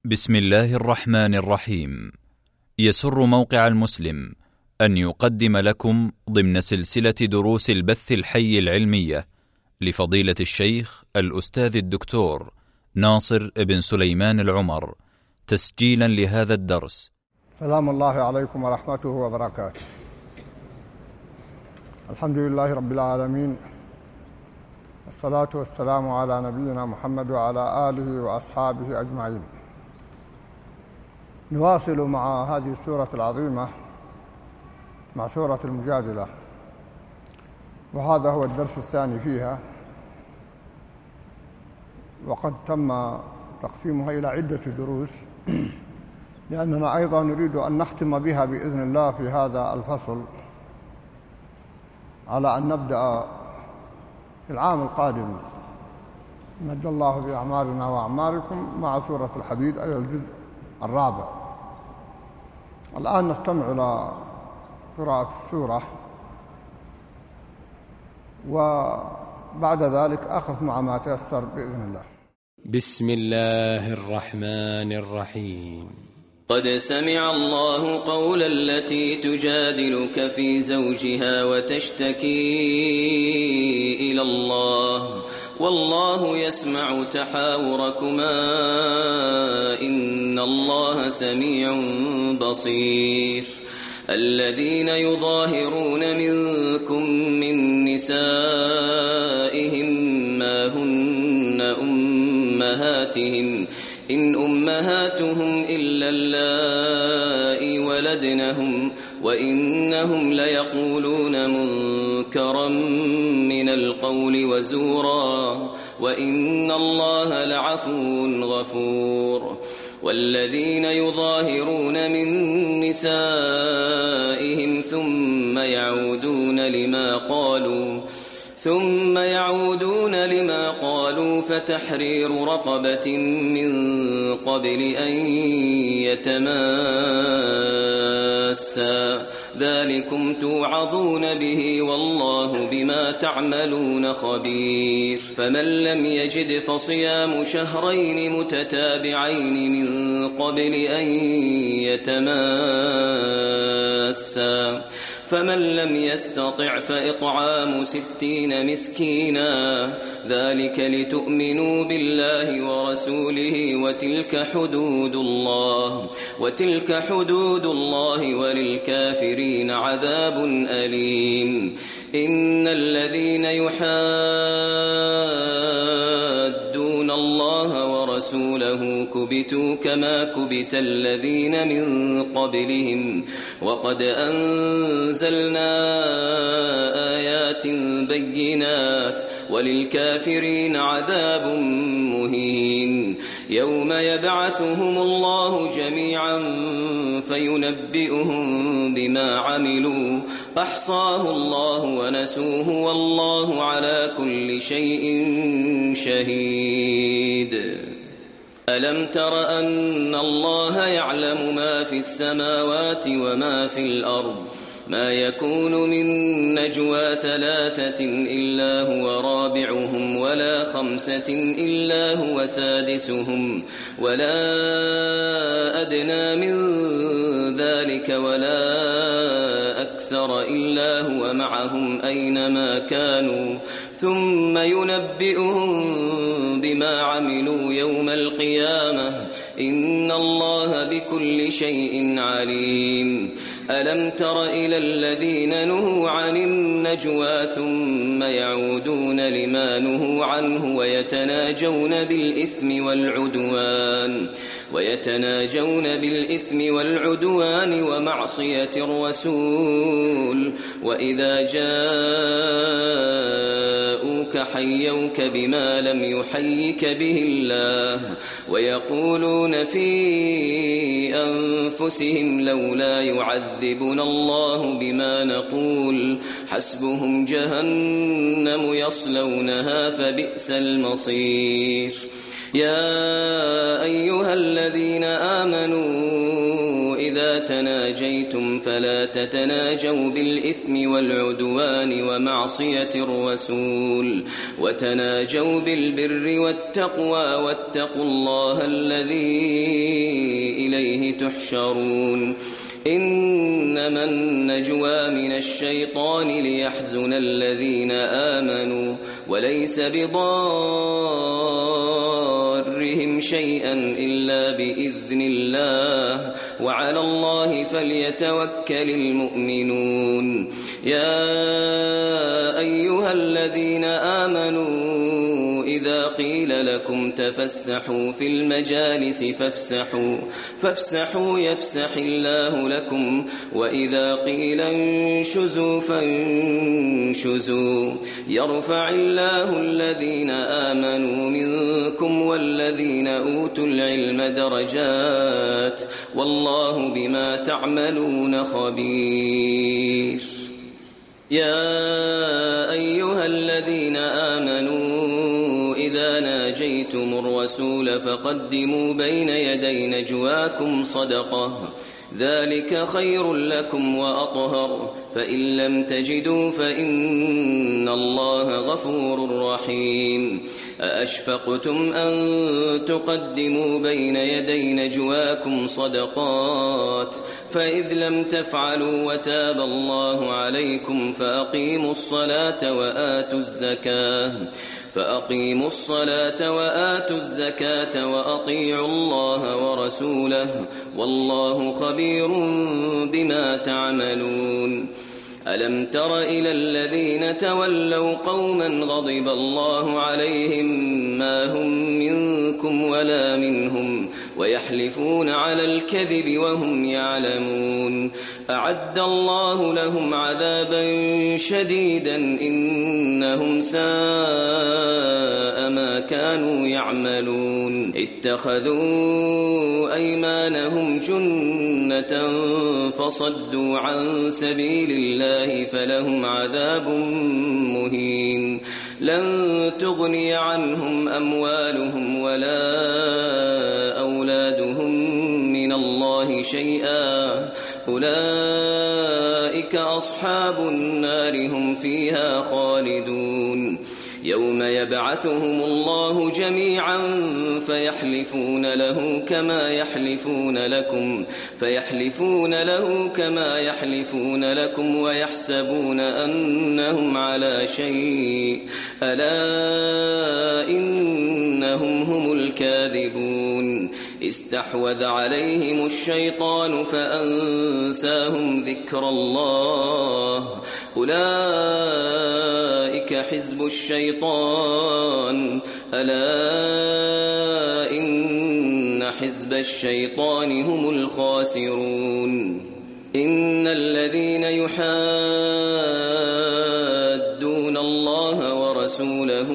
بسم الله الرحمن الرحيم. يسر موقع المسلم أن يقدم لكم ضمن سلسلة دروس البث الحي العلمية لفضيلة الشيخ الأستاذ الدكتور ناصر بن سليمان العمر، تسجيلا لهذا الدرس. سلام الله عليكم ورحمته وبركاته. الحمد لله رب العالمين، والصلاة والسلام على نبينا محمد وعلى آله وأصحابه أجمعين. نواصل مع هذه السورة العظيمة، مع سورة المجادلة، وهذا هو الدرس الثاني فيها، وقد تم تقسيمها إلى عدة دروس لأننا أيضا نريد أن نختم بها بإذن الله في هذا الفصل، على أن نبدأ في العام القادم مد الله بأعمالنا وأعمالكم مع سورة الحديد، أي الجزء الرابع. الآن نستمع إلى قراءة السورة، وبعد ذلك أخذ مع ما تيسر بإذن الله. بسم الله الرحمن الرحيم. قد سمع الله قول التي تجادلك في زوجها وتشتكي إلى الله والله يسمع تحاوركما إن الله سميع بصير. الذين يظاهرون منكم من نسائهم ما هن أمهاتهم إن أمهاتهم إلا اللائي ولدنهم وإنهم ليقولون منكرا من القول وزورا وإن الله لعفو غفور. والذين يظاهرون من نسائهم ثم يعودون لما قالوا فتحرير رقبة من قبل أن يتماسا، ذلكم توعظون به والله بما تعملون خبير. فمن لم يجد فصيام شهرين متتابعين من قبل أن يتماسا، فمن لم يستطع فإطعام 60 مسكينا، ذلك لتؤمنوا بالله ورسوله وتلك حدود الله وللكافرين عذاب أليم. إن الذين يحادون الله ورسوله كبتوا كما كبت الذين من قبلهم، وقد أنزلنا آيات بينات وللكافرين عذاب مهين. يوم يبعثهم الله جميعا فينبئهم بما عملوا أحصاه الله ونسوه والله على كل شيء شهيد. ألم تر أن الله يعلم ما في السماوات وما في الأرض؟ ما يكون من نجوى 3 إلا هو رابعهم ولا 5 إلا هو سادسهم ولا أدنى من ذلك ولا أكثر إلا هو معهم أينما كانوا ثم ينبئهم بما عملوا يوم القيامة إن الله بكل شيء عليم. ألم تر إلى الذين نهوا عن النجوى ثم يعودون لما نهوا عنه ويتناجون بالإثم والعدوان ومعصية الرسول، وإذا جاءوك حيوك بما لم يحيك به الله ويقولون في أنفسهم لولا يعذبنا الله بما نقول حسبهم جهنم يصلونها فبئس المصير. يا أيها الذين آمنوا إذا تناجيتم فلا تتناجوا بالإثم والعدوان ومعصية الرسول وتناجوا بالبر والتقوى واتقوا الله الذي تحشرون إنما النجوى من الشيطان ليحزن الذين آمنوا وليس بضارهم شيئا إلا بإذن الله وعلى الله فليتوكل المؤمنون يا أيها الذين آمنوا إذا قيل لكم تفسحوا في المجالس فافسحوا يفسح الله لكم وإذا قيل انشزوا فانشزوا يرفع الله الذين آمنوا منكم والذين أوتوا العلم درجات والله بما تعملون خبير يا أيها الذين آمنوا إذا ناجيتم الرسول فقدموا بين يدي نجواكم صدقة ذلك خير لكم وأطهر فإن لم تجدوا فإن الله غفور رحيم أأشفقتم أن تقدموا بين يدي نجواكم صدقات فإذ لم تفعلوا وتاب الله عليكم فأقيموا الصلاة وآتوا الزكاة وأطيعوا الله ورسوله والله خبير بما تعملون ألم تر إلى الذين تولوا قوما غضب الله عليهم ما هم منكم ولا منهم ويحلفون على الكذب وهم يعلمون أعد الله لهم عذابا شديدا إنهم ساء ما كانوا يعملون اتخذوا أيمانهم جنة فصدوا عن سبيل الله فلهم عذاب مهين لن تغني عنهم أموالهم ولا أولادهم من الله شيئا أولئك أصحاب النار هم فيها خالدون يوم يبعثهم الله جميعا فيحلفون له كما يحلفون لكم ويحسبون أنهم على شيء ألا إنهم هم الكاذبون استحوذ عليهم الشيطان فأنساهم ذكر الله أولئك حزب الشيطان ألا إن حزب الشيطان هم الخاسرون إن الذين يحادون الله ورسوله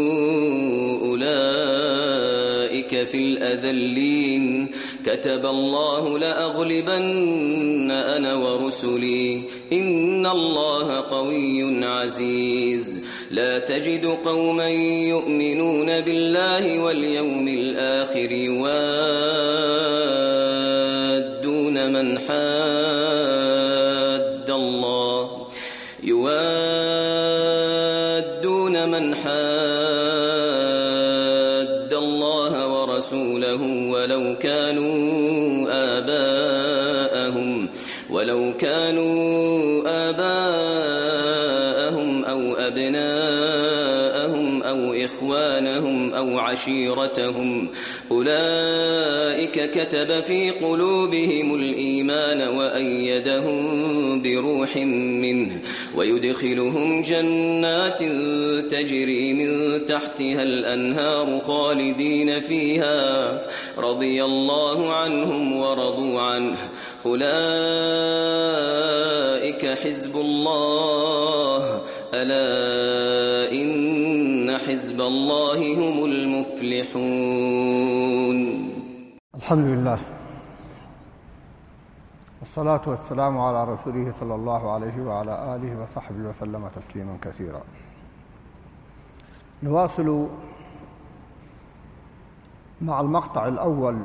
أولئك في الأذلين كتب الله لأغلبن أنا ورسلي إن الله قوي عزيز لا تجد قوما يؤمنون بالله واليوم الآخر يوادون من حاد الله ورسوله ولو كانوا آباءهم أو أبناءهم أو إخوانهم أو عشيرتهم أولئك كتب في قلوبهم الإيمان وأيدهم بروح منه ويدخلهم جنات تجري من تحتها الأنهار خالدين فيها رضي الله عنهم ورضوا عنه أولئك حزب الله ألا إن حزب الله هم المفلحون. الحمد لله والصلاة والسلام على رسوله صلى الله عليه وعلى آله وصحبه وسلم تسليما كثيرا. نواصل مع المقطع الأول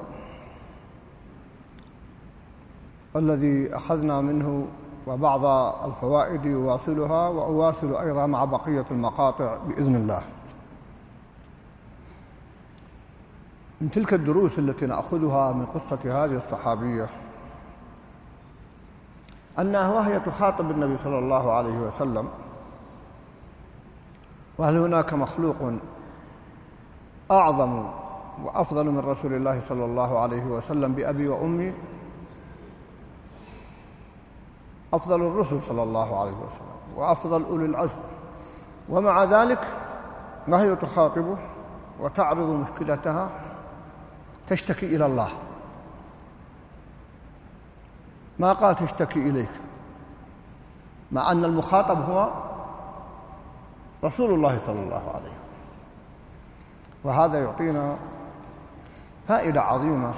الذي أخذنا منه وبعض الفوائد يواصلها، وأواصل أيضا مع بقية المقاطع بإذن الله. من تلك الدروس التي نأخذها من قصة هذه الصحابية أنها وهي تخاطب النبي صلى الله عليه وسلم: وهل هناك مخلوق أعظم وأفضل من رسول الله صلى الله عليه وسلم بأبي وأمي؟ أفضل الرسل صلى الله عليه وسلم وأفضل أولي العزم، ومع ذلك ما هي تخاطبه وتعرض مشكلتها، تشتكي إلى الله، ما قال تشتكي إليك، مع أن المخاطب هو رسول الله صلى الله عليه وسلم. وهذا يعطينا فائدة عظيمة،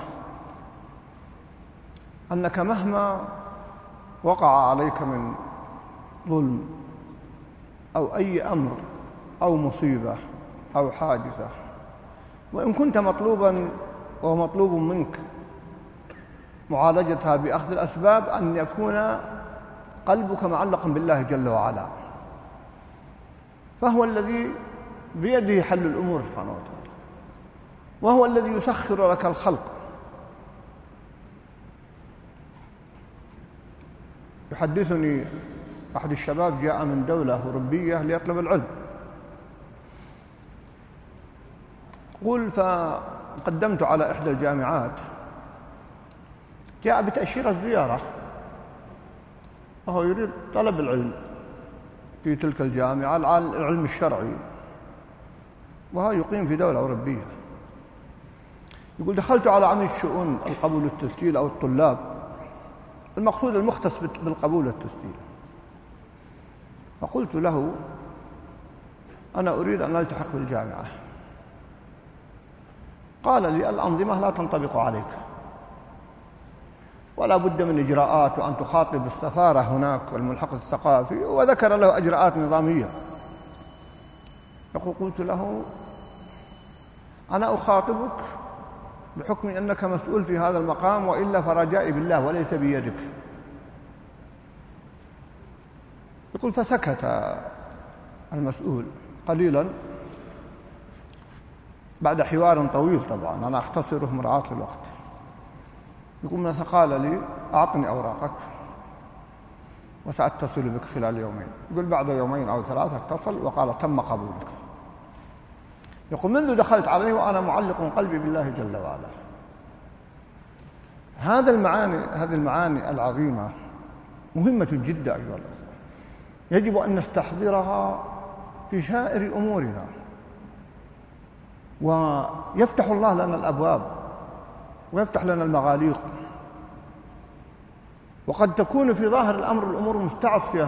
أنك مهما وقع عليك من ظلم أو أي أمر أو مصيبة أو حادثة، وإن كنت مطلوبا ومطلوب منك معالجتها بأخذ الأسباب، أن يكون قلبك معلقا بالله جل وعلا، فهو الذي بيده حل الأمور سبحانه وتعالى، وهو الذي يسخر لك الخلق. يحدثني أحد الشباب جاء من دولة أوروبية ليطلب العلم، قل فقدمت على إحدى الجامعات، جاء بتأشيرة زيارة وهو يريد طلب العلم في تلك الجامعة، العلم الشرعي، وهو يقيم في دولة أوروبية. يقول: دخلت على عميد شؤون القبول والتسجيل أو الطلاب، المقصود المختص بالقبول والتسجيل، فقلت له: أنا أريد أن ألتحق بالجامعة. قال لي: الأنظمة لا تنطبق عليك، ولا بد من إجراءات، وأن تخاطب السفارة هناك والملحق الثقافي، وذكر له إجراءات نظامية. يقول: قلت له: أنا أخاطبك بحكم أنك مسؤول في هذا المقام، وإلا فرجائي بالله وليس بيدك. يقول: فسكت المسؤول قليلا بعد حوار طويل، طبعا أنا أختصره مراعاة للوقت. يقول: ماذا؟ قال لي: أعطني أوراقك وسأتصل بك خلال يومين. يقول: بعد يومين أو ثلاثة اتصل وقال: تم قبولك. يقول: منذ دخلت عليه وأنا معلق قلبي بالله جل وعلا. هذه المعاني العظيمة مهمة جدا أيها الأخوة، يجب أن نستحضرها في سائر أمورنا، ويفتح الله لنا الأبواب ويفتح لنا المغاليق. وقد تكون في ظاهر الأمور مستعصية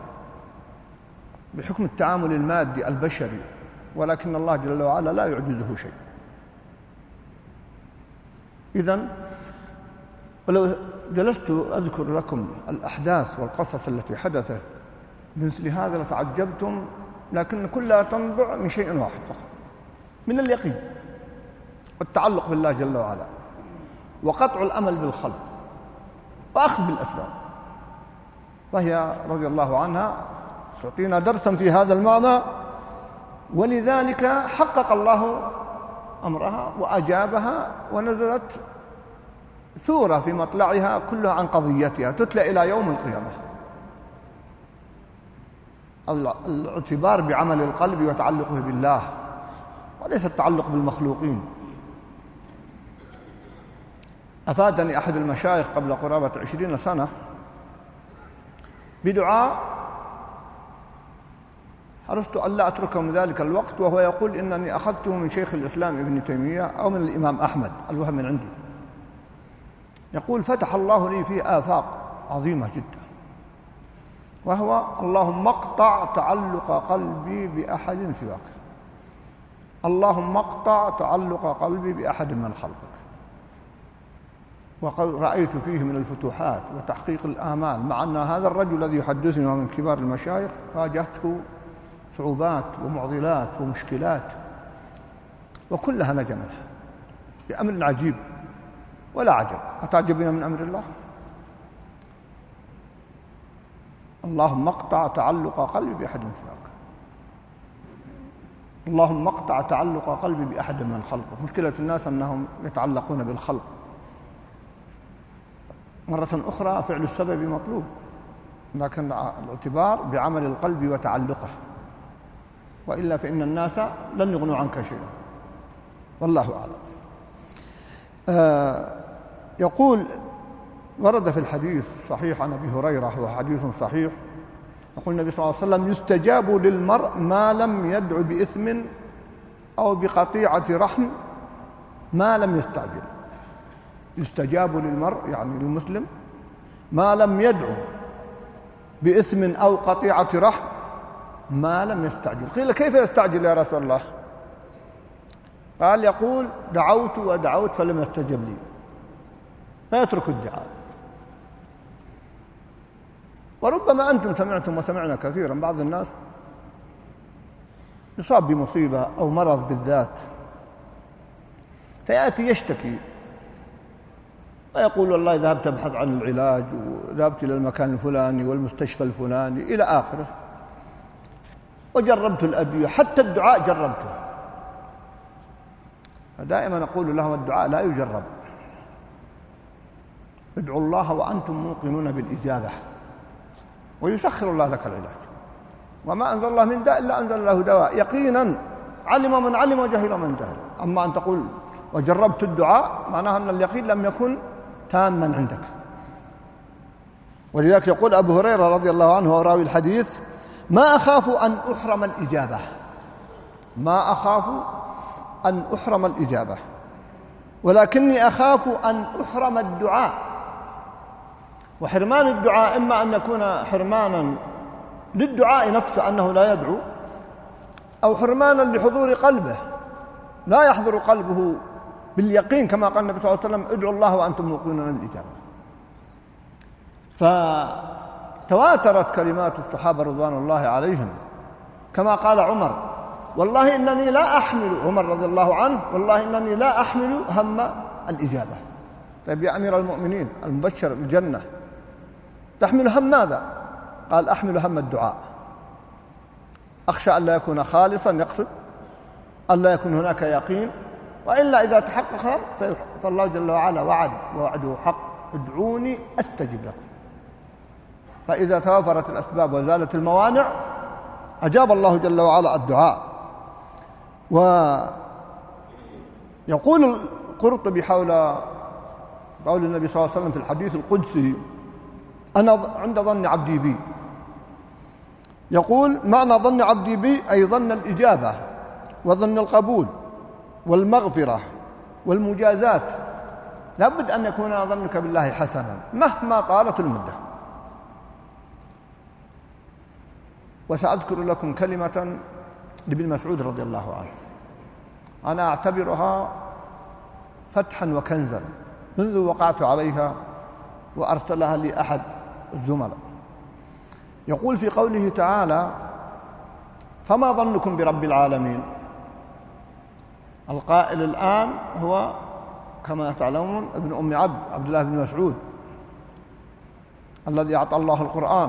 بحكم التعامل المادي البشري، ولكن الله جل وعلا لا يعجزه شيء. إذن ولو جلست أذكر لكم الأحداث والقصص التي حدثت بمثل هذا لتعجبتم، لكن كلها تنبع من شيء واحد فقط، من اليقين والتعلق بالله جل وعلا، وقطع الأمل بالخلق، وأخذ بالأسباب. فهي رضي الله عنها تعطينا درسا في هذا المعنى، ولذلك حقق الله أمرها وأجابها، ونزلت سورة في مطلعها كلها عن قضيتها تتلى إلى يوم القيامة. الاعتبار بعمل القلب وتعلقه بالله، وليس التعلق بالمخلوقين. أفادني أحد المشايخ قبل قرابة 20 سنة بدعاء حرصت أن لا أتركه من ذلك الوقت، وهو يقول: إنني أخذته من شيخ الإسلام ابن تيمية أو من الإمام أحمد، الوهم من عندي. يقول: فتح الله لي فيه آفاق عظيمة جدا، وهو: اللهم اقطع تعلق قلبي بأحد سواك، اللهم اقطع تعلق قلبي بأحد من خلقك. ورأيت فيه من الفتوحات وتحقيق الآمال، مع أن هذا الرجل الذي يحدثني من كبار المشايخ واجهته صعوبات ومعضلات ومشكلات، وكلها نجا منها بأمر عجيب ولا عجب. أتعجبين من أمر الله؟ اللهم اقطع تعلق قلبي بأحد سواك. اللهم اقطع تعلق قلبي بأحد من خلقه. مشكلة الناس أنهم يتعلقون بالخلق. مرة أخرى فعل السبب مطلوب، لكن الاعتبار بعمل القلب وتعلقه، وإلا فإن الناس لن يغنوا عنك شيئا، والله أعلم. يقول ورد في الحديث صحيح عن أبي هريرة، وهو حديث صحيح، يقول النبي صلى الله عليه وسلم: يستجاب للمرء ما لم يدع بإثم أو بقطيعة رحم ما لم يستعجل. يستجاب للمرء يعني للمسلم ما لم يدع بإثم أو قطيعة رحم ما لم يستعجل. قيل: كيف يستعجل يا رسول الله؟ قال: يقول: دعوت ودعوت فلم يستجب لي، فيترك الدعاء. وربما أنتم سمعتم وسمعنا كثيرا بعض الناس يصاب بمصيبة أو مرض بالذات، فيأتي يشتكي ويقول: والله ذهبت أبحث عن العلاج وذهبت إلى المكان الفلاني والمستشفى الفلاني إلى آخره، وجربت الأدوية، حتى الدعاء جربته. فدائما أقول لهم: الدعاء لا يجرب، ادعوا الله وأنتم موقنون بالإجابة، ويسخر الله لك العلاج. وما أنزل الله من داء إلا أنزل له دواء يقينا، علم من علم وجهل من جهل. أما أن تقول وجربت الدعاء معناها أن اليقين لم يكن تاما عندك. ولذلك يقول أبو هريرة رضي الله عنه وراوي الحديث: ما أخاف أن أحرم الإجابة، ما أخاف أن أحرم الإجابة، ولكني أخاف أن أحرم الدعاء. وحرمان الدعاء إما أن يكون حرمانا للدعاء نفسه أنه لا يدعو، أو حرمانا لحضور قلبه، لا يحضر قلبه باليقين، كما قال النبي صلى الله عليه وسلم: ادعوا الله وأنتم موقنون بالإجابة. فتواترت كلمات الصحابة رضوان الله عليهم، كما قال عمر: والله إنني لا أحمل، عمر رضي الله عنه: والله إنني لا أحمل هم الإجابة. طيب يا أمير المؤمنين المبشر بالجنة، تحمل هم ماذا؟ قال: أحمل هم الدعاء، أخشى أن لا يكون خالصا، يقصد أن لا يكون هناك يقين، وإلا إذا تحقق فالله جل وعلا وعد ووعده حق: ادعوني أستجب لكم. فإذا توفرت الأسباب وزالت الموانع أجاب الله جل وعلا الدعاء. ويقول القرطبي حول قول النبي صلى الله عليه وسلم في الحديث القدسي: أنا عند ظن عبدي بي. يقول: معنى ظن عبدي بي أي ظن الإجابة وظن القبول والمغفرة والمجازات. لابد أن يكون ظنك بالله حسنا مهما طالت المدة. وسأذكر لكم كلمة لابن مسعود رضي الله عنه، أنا أعتبرها فتحا وكنزا منذ وقعت عليها وأرسلها لي أحد الزملاء. يقول في قوله تعالى: فما ظنكم برب العالمين؟ القائل الآن هو كما تعلمون ابن أم عبد الله بن مسعود، الذي أعطى الله القرآن،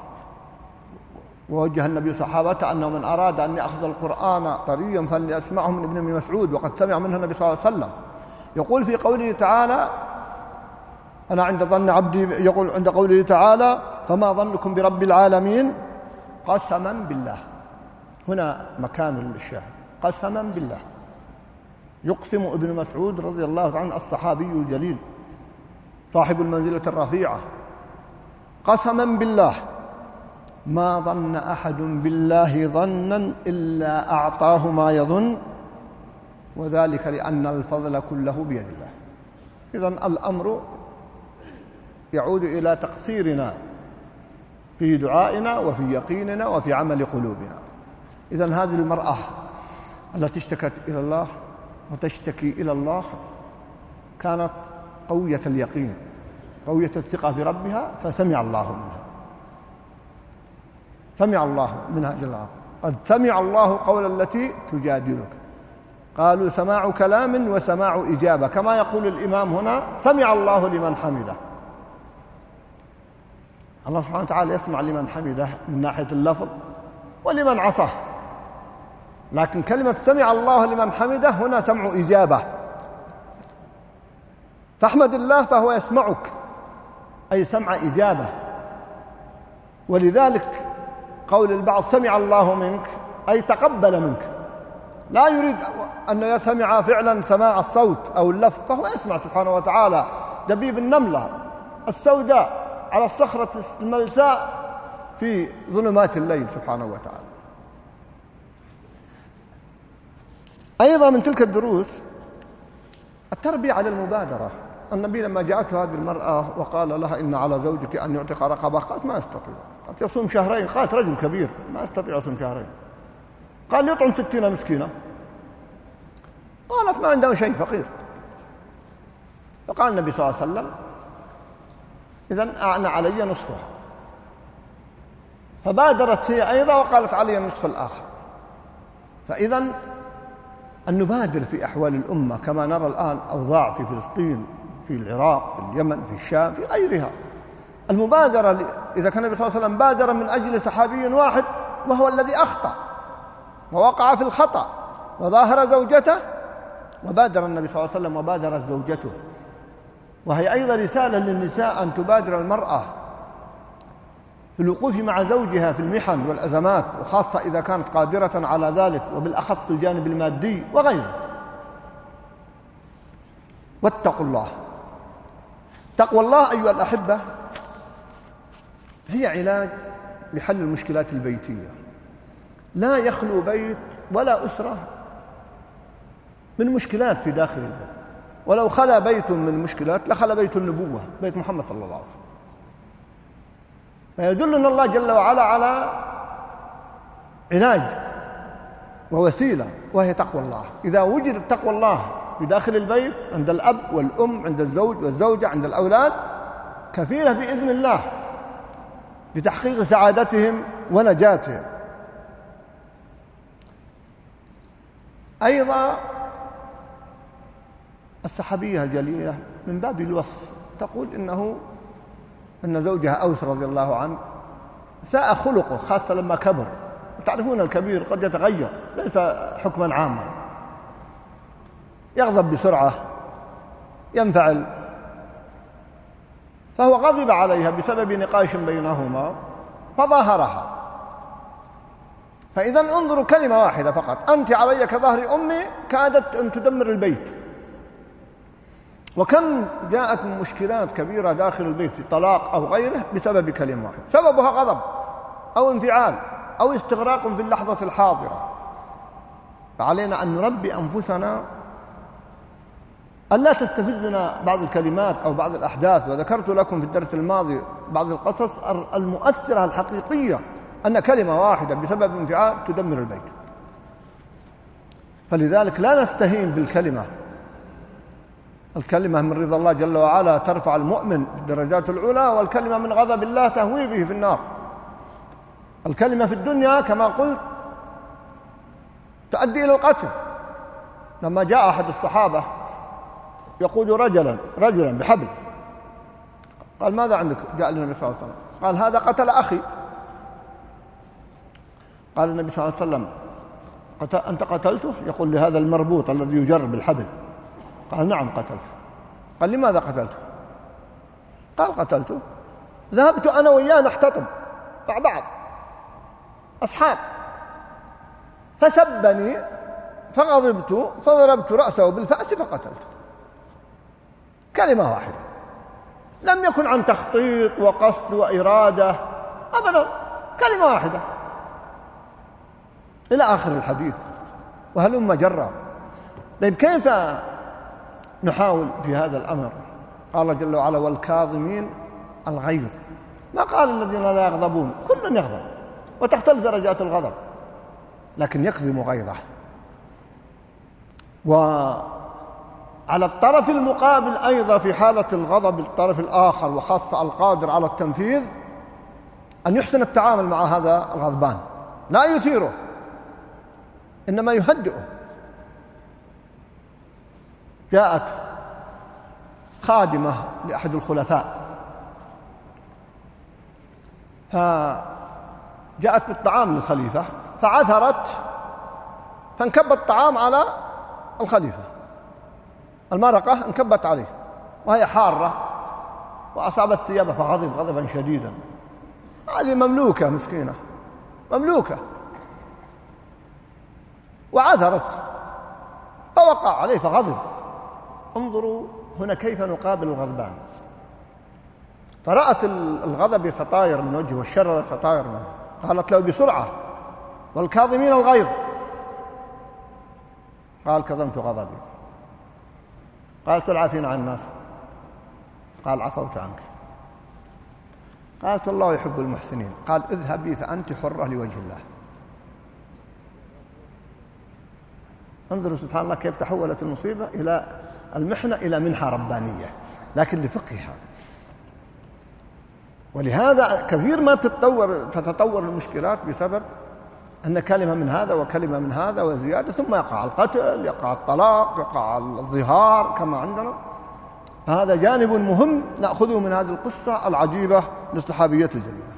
ووجه النبي صحابته أنه من أراد أن يأخذ القرآن طريا فليسمعه من ابن أم مسعود، وقد سمع منه النبي صلى الله عليه وسلم. يقول في قوله تعالى: أنا عند ظن عبدي، يقول عند قوله تعالى: فما ظنكم برب العالمين؟ قسما بالله. هنا مكان الشاهد، قسما بالله. يقسم ابن مسعود رضي الله عنه الصحابي الجليل صاحب المنزلة الرفيعة، قسما بالله ما ظن أحد بالله ظنا إلا أعطاه ما يظن، وذلك لأن الفضل كله بيد الله. إذن الأمر يعود إلى تقصيرنا في دعائنا وفي يقيننا وفي عمل قلوبنا. إذن هذه المرأة التي اشتكت إلى الله وتشتكي إلى الله كانت قوية اليقين، قوية الثقة بربها، فسمع الله منها، سمع الله منها جل وعلا. قد سمع الله قول التي تجادلك. قالوا: سماع كلام وسماع إجابة، كما يقول الإمام هنا: سمع الله لمن حمده. الله سبحانه وتعالى يسمع لمن حمده من ناحية اللفظ ولمن عصاه، لكن كلمة سمع الله لمن حمده هنا سمع إجابة، فاحمد الله فهو يسمعك، أي سمع إجابة. ولذلك قول البعض سمع الله منك أي تقبل منك، لا يريد أن يسمع فعلا سماع الصوت أو اللفظ، فهو يسمع سبحانه وتعالى دبيب النملة السوداء على الصخرة الملساء في ظلمات الليل سبحانه وتعالى. أيضا من تلك الدروس التربية على المبادرة. النبي لما جاءته هذه المرأة وقال لها إن على زوجك أن يعتق رقبة، قالت ما يستطيع. قالت يصوم شهرين، قالت رجل كبير ما يستطيع يصوم شهرين. قال يطعم 60 مسكينة، قالت ما عنده شيء، فقير. فقال النبي صلى الله عليه وسلم إذن أنا علي نصفها، فبادرت هي أيضا وقالت علي النصف الآخر. فإذن أن نبادر في أحوال الأمة، كما نرى الآن أوضاع في فلسطين، في العراق، في اليمن، في الشام، في غيرها. المبادرة، إذا كان النبي صلى الله عليه وسلم بادر من أجل صحابي واحد وهو الذي أخطأ ووقع في الخطأ وظاهر زوجته، وبادر النبي صلى الله عليه وسلم وبادرت زوجته. وهي أيضا رسالة للنساء أن تبادر المرأة في الوقوف مع زوجها في المحن والأزمات، وخاصة إذا كانت قادرة على ذلك، وبالأخص في الجانب المادي وغيره. واتقوا الله. تقوى الله أيها الأحبة هي علاج لحل المشكلات البيتية. لا يخلو بيت ولا أسرة من مشكلات في داخل البيت، ولو خلا بيت من المشكلات لخلا بيت النبوة، بيت محمد صلى الله عليه وسلم. فيدلنا الله جل وعلا على علاج ووسيلة، وهي تقوى الله. إذا وجدت تقوى الله في داخل البيت عند الأب والأم، عند الزوج والزوجة، عند الأولاد، كفيلة بإذن الله بتحقيق سعادتهم ونجاتهم. أيضا الصحابية الجليلة من باب الوصف تقول إن زوجها أوس رضي الله عنه ساء خلقه، خاصة لما كبر. تعرفون الكبير قد يتغير، ليس حكما عاما، يغضب بسرعة، ينفعل. فهو غضب عليها بسبب نقاش بينهما فظاهرها. فإذا انظروا كلمة واحدة فقط، أنت علي كظهر أمي، كادت أن تدمر البيت. وكم جاءت من مشكلات كبيرة داخل البيت في طلاق أو غيره بسبب كلمة واحدة، سببها غضب أو انفعال أو استغراق في اللحظة الحاضرة. فعلينا أن نربي أنفسنا ألا تستفزنا بعض الكلمات أو بعض الأحداث. وذكرت لكم في الدرس الماضي بعض القصص المؤثرة الحقيقية، أن كلمة واحدة بسبب انفعال تدمر البيت. فلذلك لا نستهين بالكلمة. الكلمة من رضا الله جل وعلا ترفع المؤمن في الدرجات العلى، والكلمة من غضب الله تهوي به في النار. الكلمة في الدنيا كما قلت تؤدي إلى القتل. لما جاء أحد الصحابة يقود رجلا بحبل، قال ماذا عندك؟ جاء النبي صلى الله عليه وسلم قال هذا قتل أخي. قال النبي صلى الله عليه وسلم أنت قتلته؟ يقول لهذا المربوط الذي يجر بالحبل. قال نعم قتلته. قال لماذا قتلته؟ قال قتلته ذهبت أنا وياه نحتطب مع بعض أصحاب، فسبني فغضبت فضربت رأسه بالفأس فقتلته. كلمة واحدة، لم يكن عن تخطيط وقصد وإرادة أبدا، كلمة واحدة إلى آخر الحديث. وهلم جرا. طيب كيف نحاول في هذا الأمر؟ قال جل وعلا والكاظمين الغيظ. ما قال الذين لا يغضبون، كل يغضب وتختلف درجات الغضب، لكن يكظم غيظه. وعلى الطرف المقابل أيضا في حالة الغضب الطرف الآخر، وخاصة القادر على التنفيذ، أن يحسن التعامل مع هذا الغضبان، لا يثيره إنما يهدئه. جاءت خادمة لأحد الخلفاء فجاءت بالطعام للخليفة، فعثرت فانكب الطعام على الخليفة، المرقة انكبت عليه وهي حارة وأصابت ثيابه فغضب غضبا شديدا. هذه مملوكة مسكينة، مملوكة، وعثرت فوقع عليه فغضب. انظروا هنا كيف نقابل الغضبان. فرأت الغضب يتطاير من وجهه والشر يتطاير منه، قالت له بسرعة: والكاظمين الغيظ. قال: كظمت غضبي. قالت: والعافين عن الناس. قال: عفوت عنك. قالت: الله يحب المحسنين. قال: اذهبي فأنت حرة لوجه الله. انظروا سبحان الله كيف تحولت المصيبة إلى المحنة إلى منحة ربانية، لكن لفقهها. ولهذا كثير ما تتطور المشكلات بسبب أن كلمة من هذا وكلمة من هذا وزيادة، ثم يقع القتل، يقع الطلاق، يقع الظهار كما عندنا. فهذا جانب مهم نأخذه من هذه القصة العجيبة للصحابية الجليلة.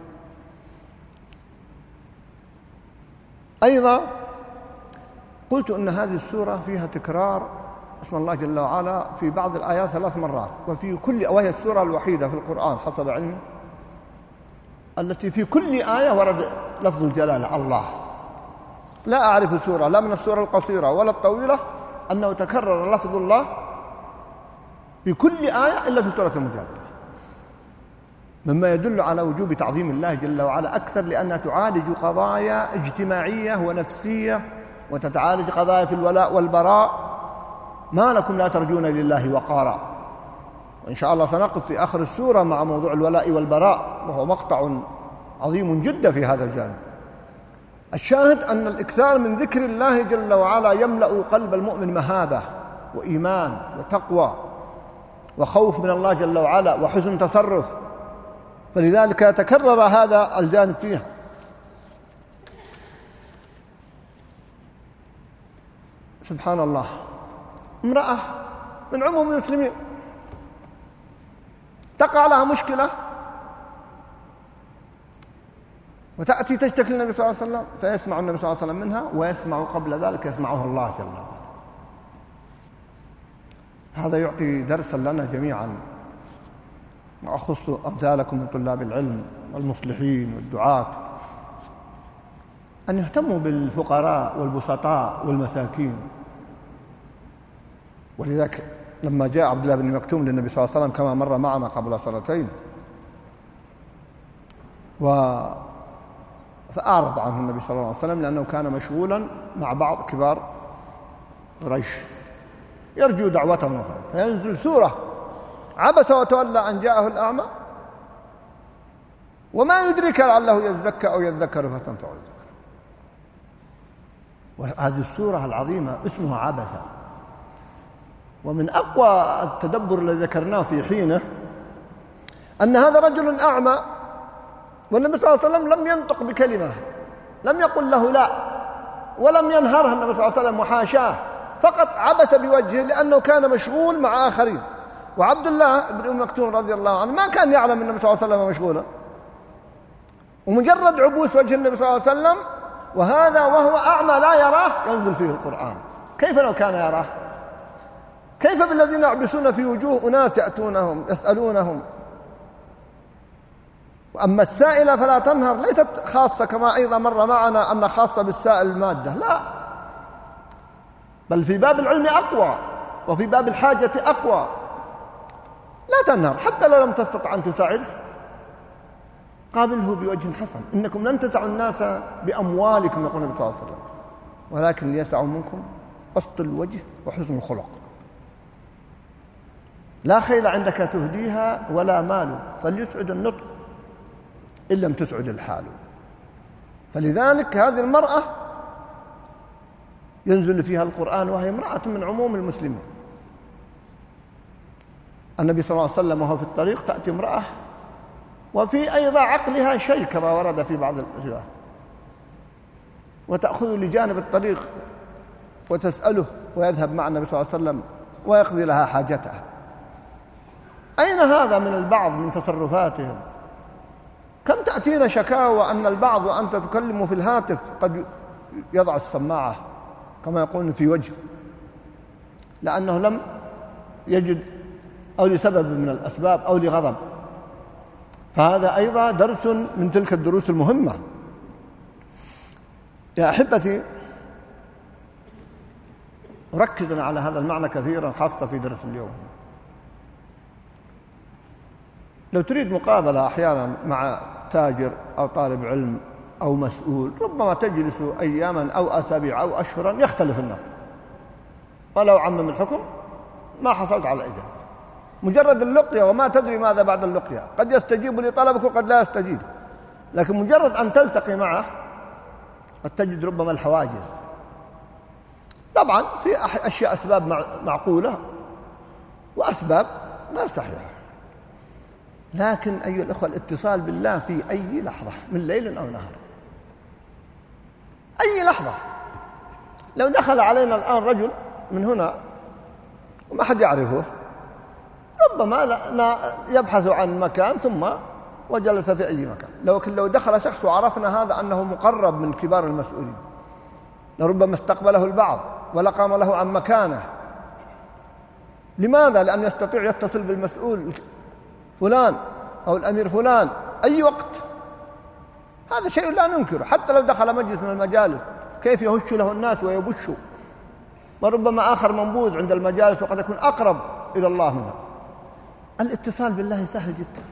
أيضا قلت أن هذه السورة فيها تكرار اسم الله جل وعلا في بعض الآيات 3 مرات، وهي السورة الوحيدة في القرآن حسب علمي التي في كل آية ورد لفظ الجلالة الله. لا أعرف سورة لا من السورة القصيرة ولا الطويلة أنه تكرر لفظ الله في كل آية إلا في سورة المجادلة، مما يدل على وجوب تعظيم الله جل وعلا أكثر، لأنها تعالج قضايا اجتماعية ونفسية، وتتعالج قضايا في الولاء والبراء. ما لكم لا ترجون لله وقارا. وإن شاء الله سنقف في آخر السورة مع موضوع الولاء والبراء، وهو مقطع عظيم جدا في هذا الجانب. الشاهد أن الإكثار من ذكر الله جل وعلا يملأ قلب المؤمن مهابة وإيمان وتقوى وخوف من الله جل وعلا وحسن تصرف، فلذلك يتكرر هذا الجانب فيها. سبحان الله، امرأة من عموم المسلمين تقع لها مشكلة وتأتي تشتكي للنبي صلى الله عليه وسلم، فيسمع النبي صلى الله عليه وسلم منها، ويسمع قبل ذلك يسمعه الله جل وعلا. هذا يعطي درسا لنا جميعا، وأخص أمثالكم من طلاب العلم والمصلحين والدعاة، أن يهتموا بالفقراء والبسطاء والمساكين. ولذلك لما جاء عبد الله بن مكتوم للنبي صلى الله عليه وسلم كما مر معنا قبل سنتين، فأعرض عنه النبي صلى الله عليه وسلم لأنه كان مشغولا مع بعض كبار قريش يرجو دعوتهم، فينزل سورة عبس وتولى أن جاءه الأعمى وما يدرك لعله يزكى أو يذكر فتنفعه الذكر. وهذه السورة العظيمة اسمها عبس. ومن أقوى التدبر الذي ذكرناه في حينه أن هذا رجل أعمى، والنبي صلى الله عليه وسلم لم ينطق بكلمة، لم يقل له لا، ولم ينهره النبي صلى الله عليه وسلم وحاشاه، فقط عبس بوجهه لأنه كان مشغول مع آخرين. وعبد الله بن مكتوم رضي الله عنه ما كان يعلم النبي صلى الله عليه وسلم مشغولا، ومجرد عبوس وجه النبي صلى الله عليه وسلم وهذا وهو أعمى لا يراه ينزل فيه القرآن. كيف لو كان يراه؟ كيف بالذين يعبسون في وجوه أناس يأتونهم يسألونهم؟ وأما السائلة فلا تنهر ليست خاصة كما أيضا مر معنا أن خاصة بالسائل المادة، لا، بل في باب العلم أقوى وفي باب الحاجة أقوى. لا تنهر حتى لو لم تستطع أن تساعده، قابله بوجه حسن. إنكم لن تسعوا الناس بأموالكم يقول النبي صلى الله عليه وسلم، ولكن ليسعوا منكم بسط الوجه وحسن الخلق. لا خيل عندك تهديها ولا مال، فليسعد النطق إن لم تسعد الحال. فلذلك هذه المرأة ينزل فيها القرآن وهي امرأة من عموم المسلمين. النبي صلى الله عليه وسلم وهو في الطريق تأتي امرأة وفي أيضا عقلها شيء كما ورد في بعض الروايات، وتأخذ لجانب الطريق وتسأله ويذهب مع النبي صلى الله عليه وسلم ويقضي لها حاجتها. أين هذا من البعض من تصرفاتهم؟ كم تأتينا شكاوى أن البعض وأنت تكلم في الهاتف قد يضع السماعة كما يقولون في وجه، لأنه لم يجد أو لسبب من الأسباب أو لغضب. فهذا أيضا درس من تلك الدروس المهمة. يا أحبتي، أركز على هذا المعنى كثيرا خاصة في درس اليوم. لو تريد مقابلة أحيانا مع تاجر أو طالب علم أو مسؤول، ربما تجلس أياما أو أسابيع أو أشهرا يختلف الناس، ولو عمم الحكم ما حصلت على إجابة. مجرد اللقية وما تدري ماذا بعد اللقية، قد يستجيب لطلبك وقد لا يستجيب، لكن مجرد أن تلتقي معه قد تجد ربما الحواجز. طبعا في أشياء أسباب معقولة وأسباب غير صحيحة، لكن أيها الأخوة الاتصال بالله في أي لحظة من ليل أو نهار، أي لحظة. لو دخل علينا الآن رجل من هنا وما حد يعرفه، ربما يبحث عن مكان ثم وجلس في أي مكان. لو دخل شخص وعرفنا هذا أنه مقرب من كبار المسؤولين، لربما استقبله البعض ولقام له عن مكانه. لماذا؟ لأن يستطيع يتصل بالمسؤول فلان أو الأمير فلان أي وقت. هذا شيء لا ننكره. حتى لو دخل مجلس من المجالس كيف يهش له الناس ويبش، وربما آخر منبوذ عند المجالس وقد يكون أقرب إلى الله منه. الاتصال بالله سهل جدا،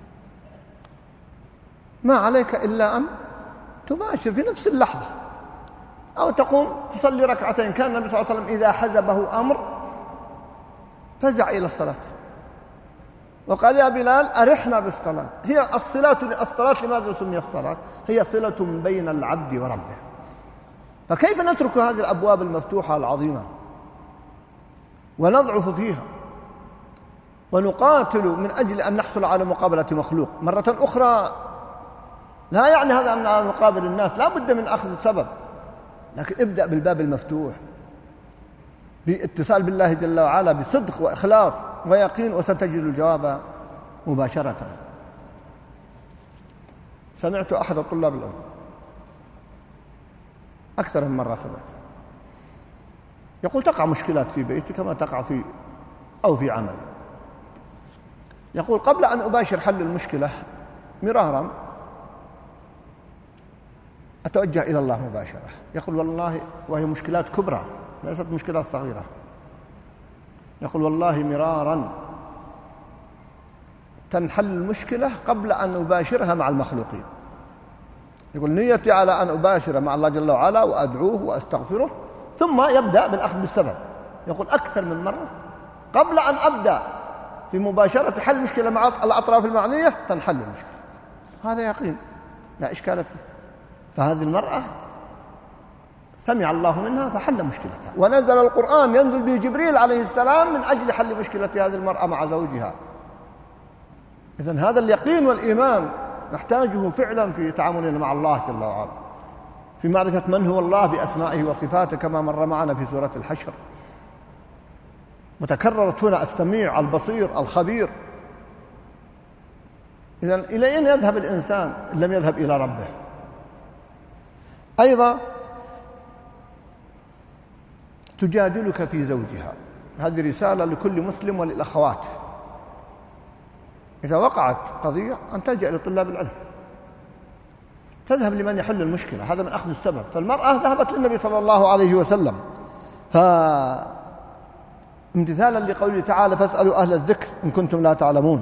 ما عليك إلا أن تباشر في نفس اللحظة، أو تقوم تصلي ركعتين. كان النبي صلى الله عليه وسلم إذا حزبه أمر فزع إلى الصلاة وقال يا بلال أرحنا بالصلاة. هي الصلاة لماذا سمي الصلاة؟ هي صلة بين العبد وربه. فكيف نترك هذه الأبواب المفتوحة العظيمة ونضعف فيها ونقاتل من أجل أن نحصل على مقابلة مخلوق مرة أخرى؟ لا يعني هذا أن نقابل الناس، لا بد من أخذ السبب، لكن ابدأ بالباب المفتوح باتصال بالله جل وعلا بصدق وإخلاص ويقين، وستجد الجواب مباشرة. سمعت أحد الطلاب العلم أكثر من مرة سمعت يقول تقع مشكلات في بيتي كما تقع في عملي. يقول قبل أن أباشر حل المشكلة مرارا أتوجه إلى الله مباشرة. يقول والله، وهي مشكلات كبرى ليست مشكلات صغيرة، يقول والله مرارا تنحل المشكلة قبل أن أباشرها مع المخلوقين. يقول نيتي على أن أباشر مع الله جل وعلا وأدعوه وأستغفره، ثم يبدأ بالأخذ بالسبب. يقول أكثر من مرة قبل أن أبدأ في مباشرة حل مشكلة مع الأطراف المعنية تنحل المشكلة. هذا يقين لا إشكال فيه. فهذه المرأة سمع الله منها فحل مشكلتها، ونزل القرآن ينزل به جبريل عليه السلام من أجل حل مشكلة هذه المرأة مع زوجها. إذن هذا اليقين والإيمان نحتاجه فعلا في تعاملنا مع الله جل وعلا، في معرفة من هو الله بأسمائه وصفاته كما مر معنا في سورة الحشر، وتكررت هنا السميع البصير الخبير. إذن إلى أين يذهب الإنسان إن لم يذهب إلى ربه؟ أيضا تجادلك في زوجها. هذه رسالة لكل مسلم وللأخوات. إذا وقعت قضية أن تلجأ لطلاب العلم، تذهب لمن يحل المشكلة، هذا من أخذ السبب. فالمرأة ذهبت للنبي صلى الله عليه وسلم امتثالا لقوله تعالى فاسألوا أهل الذكر إن كنتم لا تعلمون.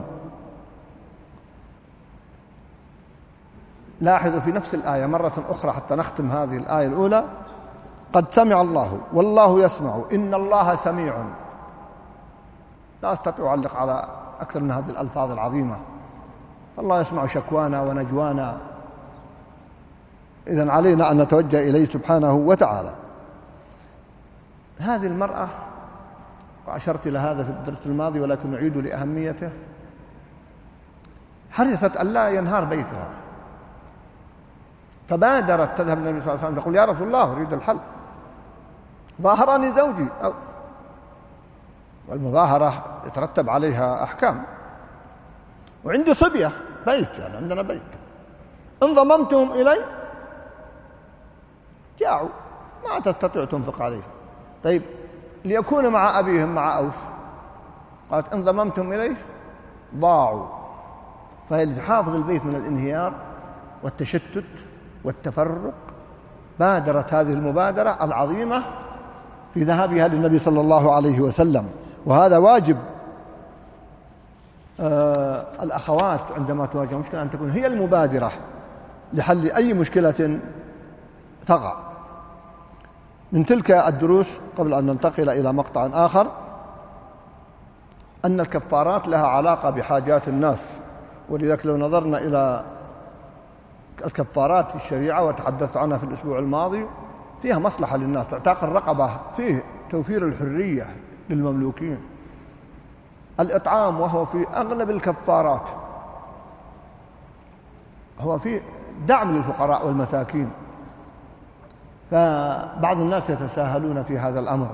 لاحظوا في نفس الآية مرة أخرى حتى نختم هذه الآية الأولى: قد سمع الله والله يسمع إن الله سميع. لا أستطيع أعلق على أكثر من هذه الألفاظ العظيمة. فالله يسمع شكوانا ونجوانا، إذن علينا أن نتوجه إليه سبحانه وتعالى. هذه المرأة، وأشرت إلى هذا في الدرس الماضي ولكن نعيد لأهميته، حرصت أن لا ينهار بيتها، فبادرت تذهب النبي صلى الله عليه وسلم تقول يا رسول الله أريد الحل، ظاهرني زوجي، والمظاهرة يترتب عليها أحكام، وعندي صبية بيت، يعني عندنا بيت، إن ضممتهم إلي جاعوا ما تستطيع تنفق عليه. طيب ليكون مع أبيهم مع أوس، قالت إن ضممتم إليه ضاعوا. فهي لتحافظ البيت من الانهيار والتشتت والتفرق بادرت هذه المبادرة العظيمة في ذهابها للنبي صلى الله عليه وسلم. وهذا واجب الأخوات عندما تواجه مشكلة أن تكون هي المبادرة لحل أي مشكلة تقع. من تلك الدروس قبل أن ننتقل إلى مقطع آخر أن الكفارات لها علاقة بحاجات الناس، ولذلك لو نظرنا إلى الكفارات في الشريعة وتحدثت عنها في الأسبوع الماضي فيها مصلحة للناس. اعتاق الرقبة فيه توفير الحرية للمملوكين، الإطعام وهو في أغلب الكفارات هو في دعم للفقراء والمساكين، فبعض الناس يتساهلون في هذا الأمر.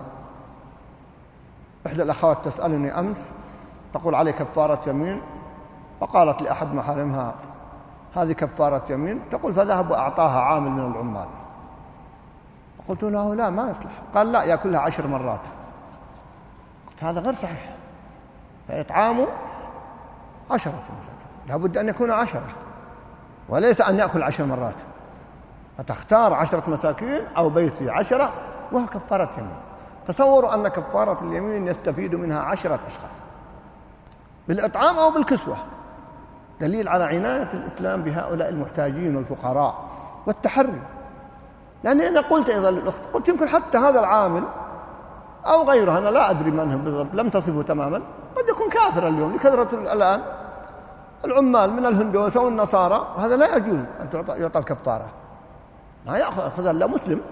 إحدى الأخوات تسألني أمس تقول عليه كفارة يمين، فقالت لأحد محارمها هذه كفارة يمين، تقول فذهب وأعطاها عامل من العمال. قلت له لا ما يصلح، قال لا يأكلها 10 مرات. قلت هذا غير صحيح، فإطعامه 10 لابد أن يكون 10 وليس أن يأكل 10 مرات، فتختار 10 مساكين أو بيت فيه 10 وهو كفارة يمين. تصوروا أن كفارة اليمين يستفيد منها 10 أشخاص بالإطعام أو بالكسوة، دليل على عناية الإسلام بهؤلاء المحتاجين والفقراء والتحري. لأني أنا قلت أيضا للأخت، قلت يمكن حتى هذا العامل أو غيره، أنا لا أدري من هم بالضبط، لم تصفه تماما، قد يكون كافر اليوم لكثرة الآن العمال من الهندوس والنصارى، وهذا لا يجوز أن يعطى الكفارة، ما يأخذ إلا مسلم.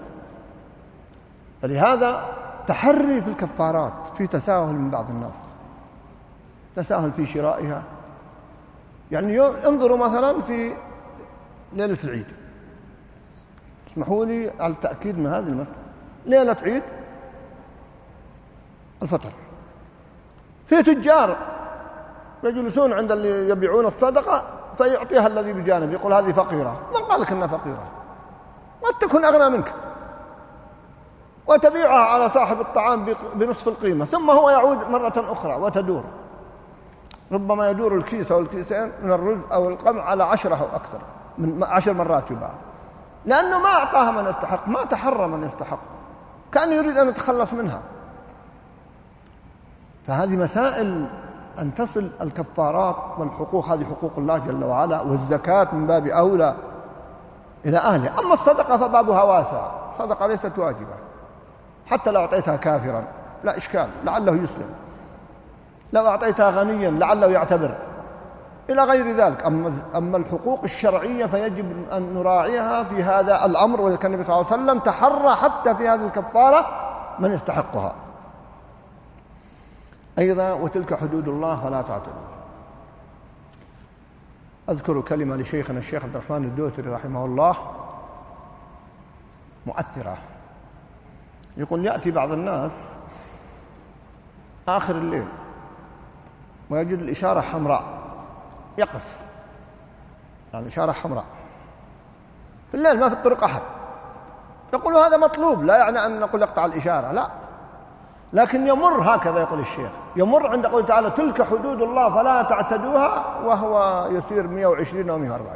فلهذا تحري في الكفارات، في تساهل من بعض الناس، تساهل في شرائها. يعني انظروا مثلا في ليلة العيد، اسمحوا لي على التأكيد من هذه المسألة، ليلة عيد الفطر في تجار يجلسون عند اللي يبيعون الصدقة فيعطيها الذي بجانب، يقول هذه فقيرة. من قال لك انها فقيرة؟ قد تكون أغنى منك، وتبيعها على صاحب الطعام بنصف القيمة، ثم هو يعود مرة أخرى وتدور، ربما يدور الكيس أو الكيسين من الرز أو القمح على 10 أو أكثر من 10 مرات يباع، لأنه ما أعطاها من يستحق، ما تحرى من يستحق، كان يريد أن يتخلص منها. فهذه مسائل أن تصل الكفارات والحقوق، هذه حقوق الله جل وعلا، والزكاة من باب أولى إلى أهلها. أما الصدقة فبابها واسع، الصدقة ليست واجبة حتى لو أعطيتها كافرا لا إشكال، لعله يسلم، لو أعطيتها غنيا لعله يعتبر، إلى غير ذلك. أما الحقوق الشرعية فيجب أن نراعيها في هذا الأمر، وكان النبي صلى الله عليه وسلم تحرى حتى في هذه الكفارة من يستحقها. أيضا وتلك حدود الله فلا تعتدوها. أذكر كلمة لشيخنا الشيخ عبد الرحمن الدوتري رحمه الله مؤثرة، يقول يأتي بعض الناس آخر الليل ويجد الإشارة حمراء يقف، يعني إشارة حمراء في الليل ما في الطريق أحد، نقول هذا مطلوب، لا يعني أن نقول يقطع الإشارة، لا، لكن يمر هكذا يقول الشيخ، يمر عند قوله تعالى تلك حدود الله فلا تعتدوها، وهو يسير 120 أو 140.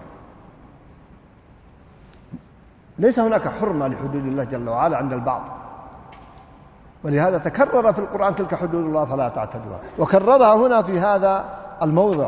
ليس هناك حرمة لحدود الله جل وعلا عند البعض، ولهذا تكرر في القرآن تلك حدود الله فلا تعتدوها، وكررها هنا في هذا الموضع.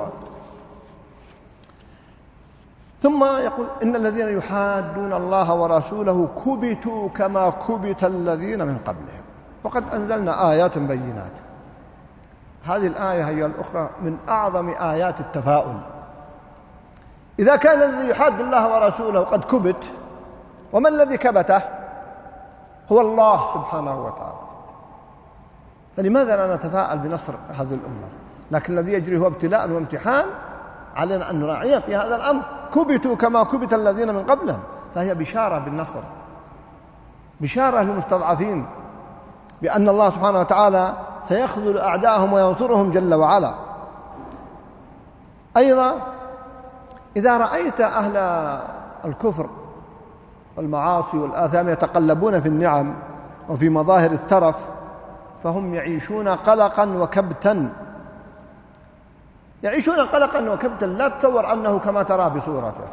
ثم يقول إن الذين يحادون الله ورسوله كبتوا كما كبت الذين من قبلهم وقد أنزلنا آيات بينات. هذه الآية هي الأخرى من أعظم آيات التفاؤل. إذا كان الذي يحاد الله ورسوله قد كبت، وما الذي كبته؟ هو الله سبحانه وتعالى، فلماذا لا نتفاءل بنصر هذه الأمة؟ لكن الذي يجري هو ابتلاء وامتحان، علينا أن نراعيه في هذا الأمر. كبتوا كما كبت الذين من قبلهم، فهي بشارة بالنصر، بشارة للمستضعفين بأن الله سبحانه وتعالى سيخذل أعداءهم وينصرهم جل وعلا. أيضا إذا رأيت أهل الكفر والمعاصي والآثام يتقلبون في النعم وفي مظاهر الترف، فهم يعيشون قلقا وكبتا، يعيشون قلقا وكبتا، لا تتصور أنه كما تراه بصورته.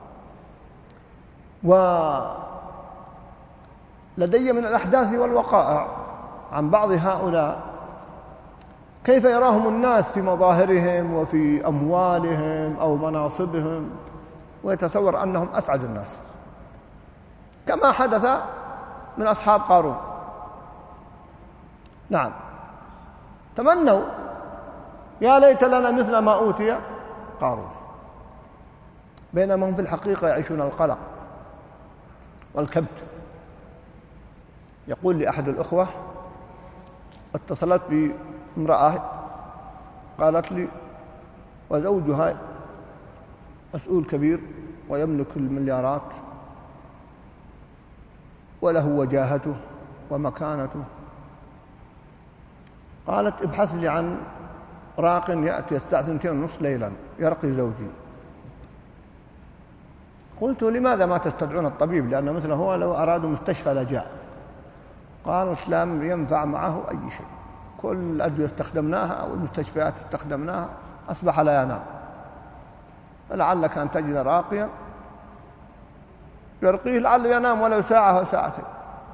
ولدي من الأحداث والوقائع عن بعض هؤلاء كيف يراهم الناس في مظاهرهم وفي أموالهم أو مناصبهم، ويتصور أنهم أسعد الناس، كما حدث من أصحاب قارون. نعم، تمنوا يا ليت لنا مثل ما أوتي قارون، بينما هم في الحقيقة يعيشون القلق والكبت. يقول لي أحد الأخوة: اتصلت بامرأة قالت لي وزوجها مسؤول كبير ويملك المليارات وله وجاهته ومكانته، قالت: ابحث لي عن راق يأتي الساعة 2:30 ليلا يرقي زوجي. قلت: لماذا ما تستدعون الطبيب؟ لأن مثله هو لو أرادوا مستشفى لجاء. قالت: لا ينفع معه أي شيء، كل الأدوية استخدمناها والمستشفيات استخدمناها أصبح لا ينام، فلعلك أن تجد راقيا يرقيه لعله ينام ولو ساعة أو ساعتين.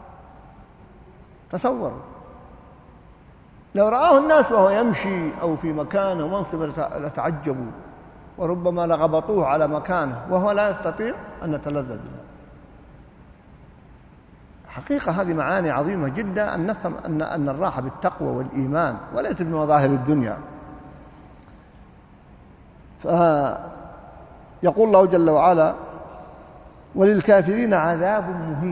تصوروا لو رآه الناس وهو يمشي أو في مكانه ومنصب لتعجبوا، وربما لغبطوه على مكانه وهو لا يستطيع أن نتلذذ به. حقيقة هذه معاني عظيمة جدا، أن نفهم أن الراحة بالتقوى والإيمان وليس بمظاهر الدنيا. فيقول الله جل وعلا: وللكافرين عذاب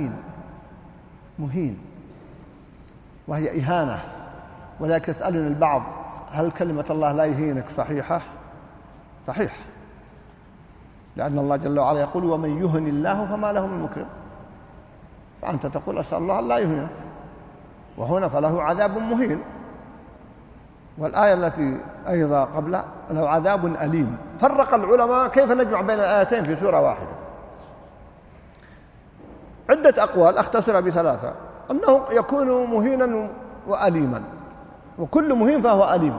مهين، وهي إهانة. ولكن يسألني البعض: هل كلمة الله لا يهينك صحيحة؟ صحيح، لأن الله جل وعلا يقول: ومن يهن الله فما له من مكرم. فأنت تقول: أسأل الله لا يهينك، وهنا فله عذاب مهين. والآية التي أيضا قبلها له عذاب أليم. فرق العلماء كيف نجمع بين الآيتين في سورة واحدة. عدة أقوال أختصرها بثلاثة: أنه يكون مهينا وأليما، وكل مهين فهو أليم.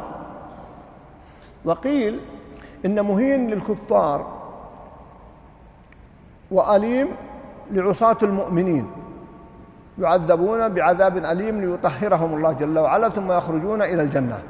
وقيل إن مهين للكفار وأليم لعصاة المؤمنين، يعذبون بعذاب أليم ليطهرهم الله جل وعلا ثم يخرجون إلى الجنة.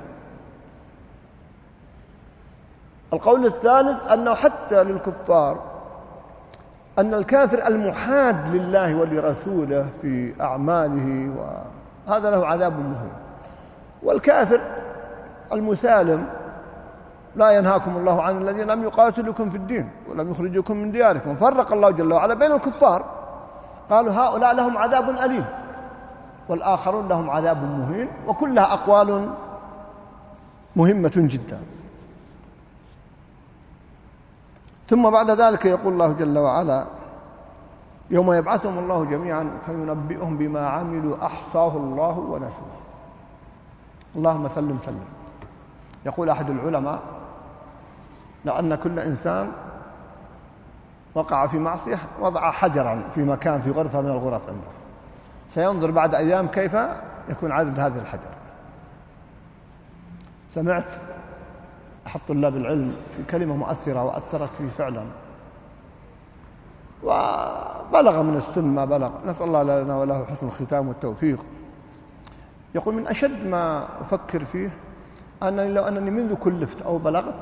القول الثالث أنه حتى للكفار، أن الكافر المحاد لله ولرسوله في أعماله وهذا له عذاب مهين، والكافر المسالم لا ينهاكم الله عن الذين لم يقاتلوكم في الدين ولم يخرجوكم من دياركم. فرق الله جل وعلا بين الكفار، قالوا هؤلاء لهم عذاب أليم والآخرون لهم عذاب مهين، وكلها أقوال مهمة جدا. ثم بعد ذلك يقول الله جل وعلا: يوم يبعثهم الله جميعا فينبئهم بما عملوا أحصاه الله ونسوه. اللهم سلم سلم. يقول أحد العلماء: لو أن كل إنسان وقع في معصية وضع حجرا في مكان في غرفة من الغرف عنده، سينظر بعد أيام كيف يكون عدد هذا الحجر. سمعت أحد طلاب العلم في كلمة مؤثرة وأثرت فيه فعلا، وبلغ من السن ما بلغ، نسأل الله لنا وله حسن الختام والتوفيق. يقول: من أشد ما أفكر فيه أنني لو أنني منذ كلفت أو بلغت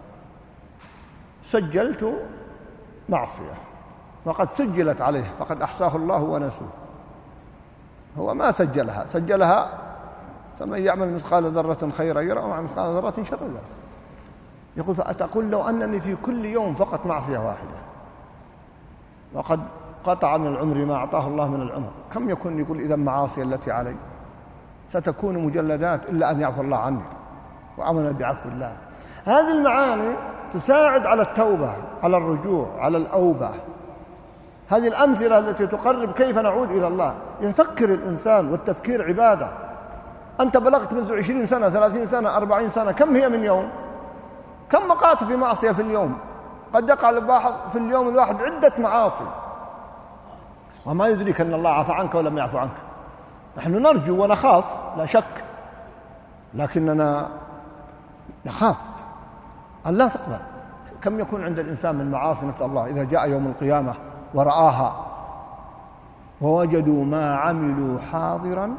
سجلت معصية وقد سجلت عليه فقد أحصاه الله ونسوه، هو ما سجلها فمن يعمل مثقال ذرة خيرا يرى ومن مثقال ذرة شرا يرى. يقول: فأتقول لو أنني في كل يوم فقط معصية واحدة وقد قطع من العمر ما أعطاه الله من العمر، كم يكون؟ يقول: إذا معاصي التي علي ستكون مجلدات إلا أن يعفو الله عني وأمن بعفو الله. هذه المعاني تساعد على التوبة، على الرجوع، على الأوبة. هذه الأمثلة التي تقرب كيف نعود إلى الله. يفكر الإنسان، والتفكير عبادة. أنت بلغت منذ 20 سنة 30 سنة 40 سنة، كم هي من يوم؟ كم وقعت في معصية في اليوم؟ قد يقع الواحد في اليوم الواحد عدة معاصي. وما يدريك أن الله عفى عنك ولم يعفو عنك. نحن نرجو ونخاف لا شك، لكننا نخاف أن لا تقبل. كم يكون عند الإنسان من معاصي نسأل الله إذا جاء يوم القيامة ورآها ووجدوا ما عملوا حاضرا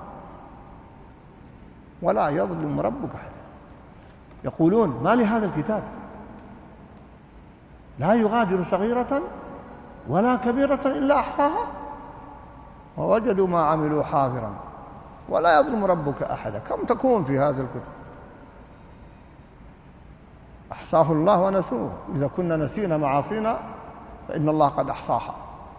ولا يظلم ربك أحدا. يقولون ما لهذا الكتاب لا يغادر صغيرة ولا كبيرة إلا أحصاها ووجدوا ما عملوا حاضرا ولا يظلم ربك أحدا. كم تكون في هذا الكتاب؟ أحصاه الله ونسوه. إذا كنا نسينا معاصينا فإن الله قد أحصاها.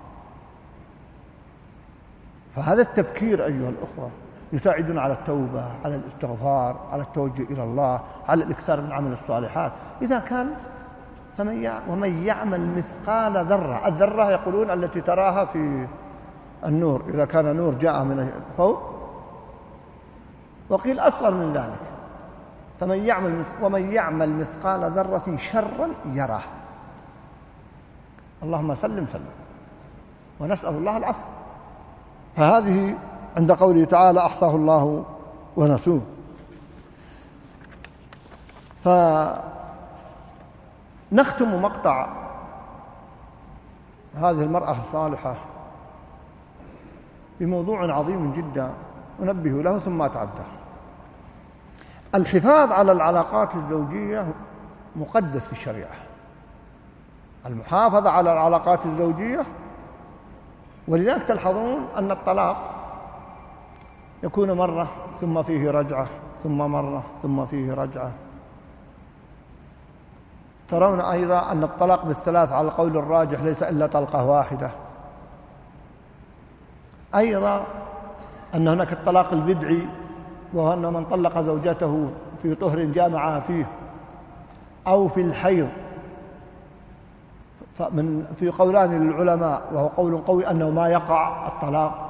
فهذا التفكير أيها الأخوة يساعدنا على التوبة، على الاستغفار، على التوجه إلى الله، على الإكثار من عمل الصالحات. إذا كان ومن يعمل مثقال ذرة، الذرة يقولون التي تراها في النور، إذا كان نور جاء من فوق، وقيل أصغر من ذلك، ومن يعمل مثقال ذرة شرا يراه. اللهم سلم ونسأل الله العفو. فهذه عند قوله تعالى أحصاه الله ونسوه. فنختم مقطع هذه المرأة الصالحة بموضوع عظيم جدا أنبه له ثم أتعدى. الحفاظ على العلاقات الزوجية مقدس في الشريعة. المحافظة على العلاقات الزوجية، ولذلك تلحظون أن الطلاق يكون مرة ثم فيه رجعة ثم مرة ثم فيه رجعة. ترون أيضا أن الطلاق بالثلاث على القول الراجح ليس إلا طلقة واحدة. أيضا أن هناك الطلاق البدعي، وهو أن من طلق زوجته في طهر جامعها فيه أو في الحيض، في قولان للعلماء وهو قول قوي أنه ما يقع الطلاق.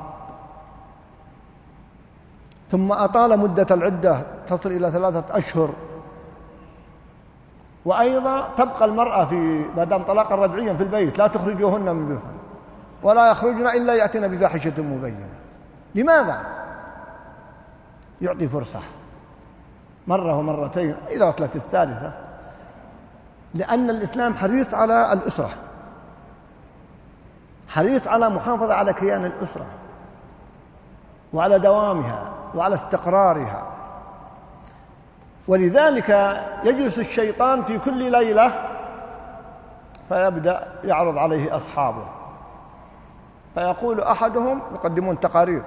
ثم أطال مدة العدة تصل إلى 3 أشهر. وأيضا تبقى المرأة في ما دام طلاقا رجعيا في البيت، لا تخرجوهن من بيوتهن ولا يخرجن إلا يأتين بفاحشة مبينة. لماذا؟ يعطي فرصة مرة ومرتين، إذا وصلت الثالثة، لأن الإسلام حريص على الأسرة، حريص على محافظة على كيان الأسرة وعلى دوامها وعلى استقرارها. ولذلك يجلس الشيطان في كل ليلة فيبدأ يعرض عليه أصحابه، فيقول أحدهم، يقدمون تقارير،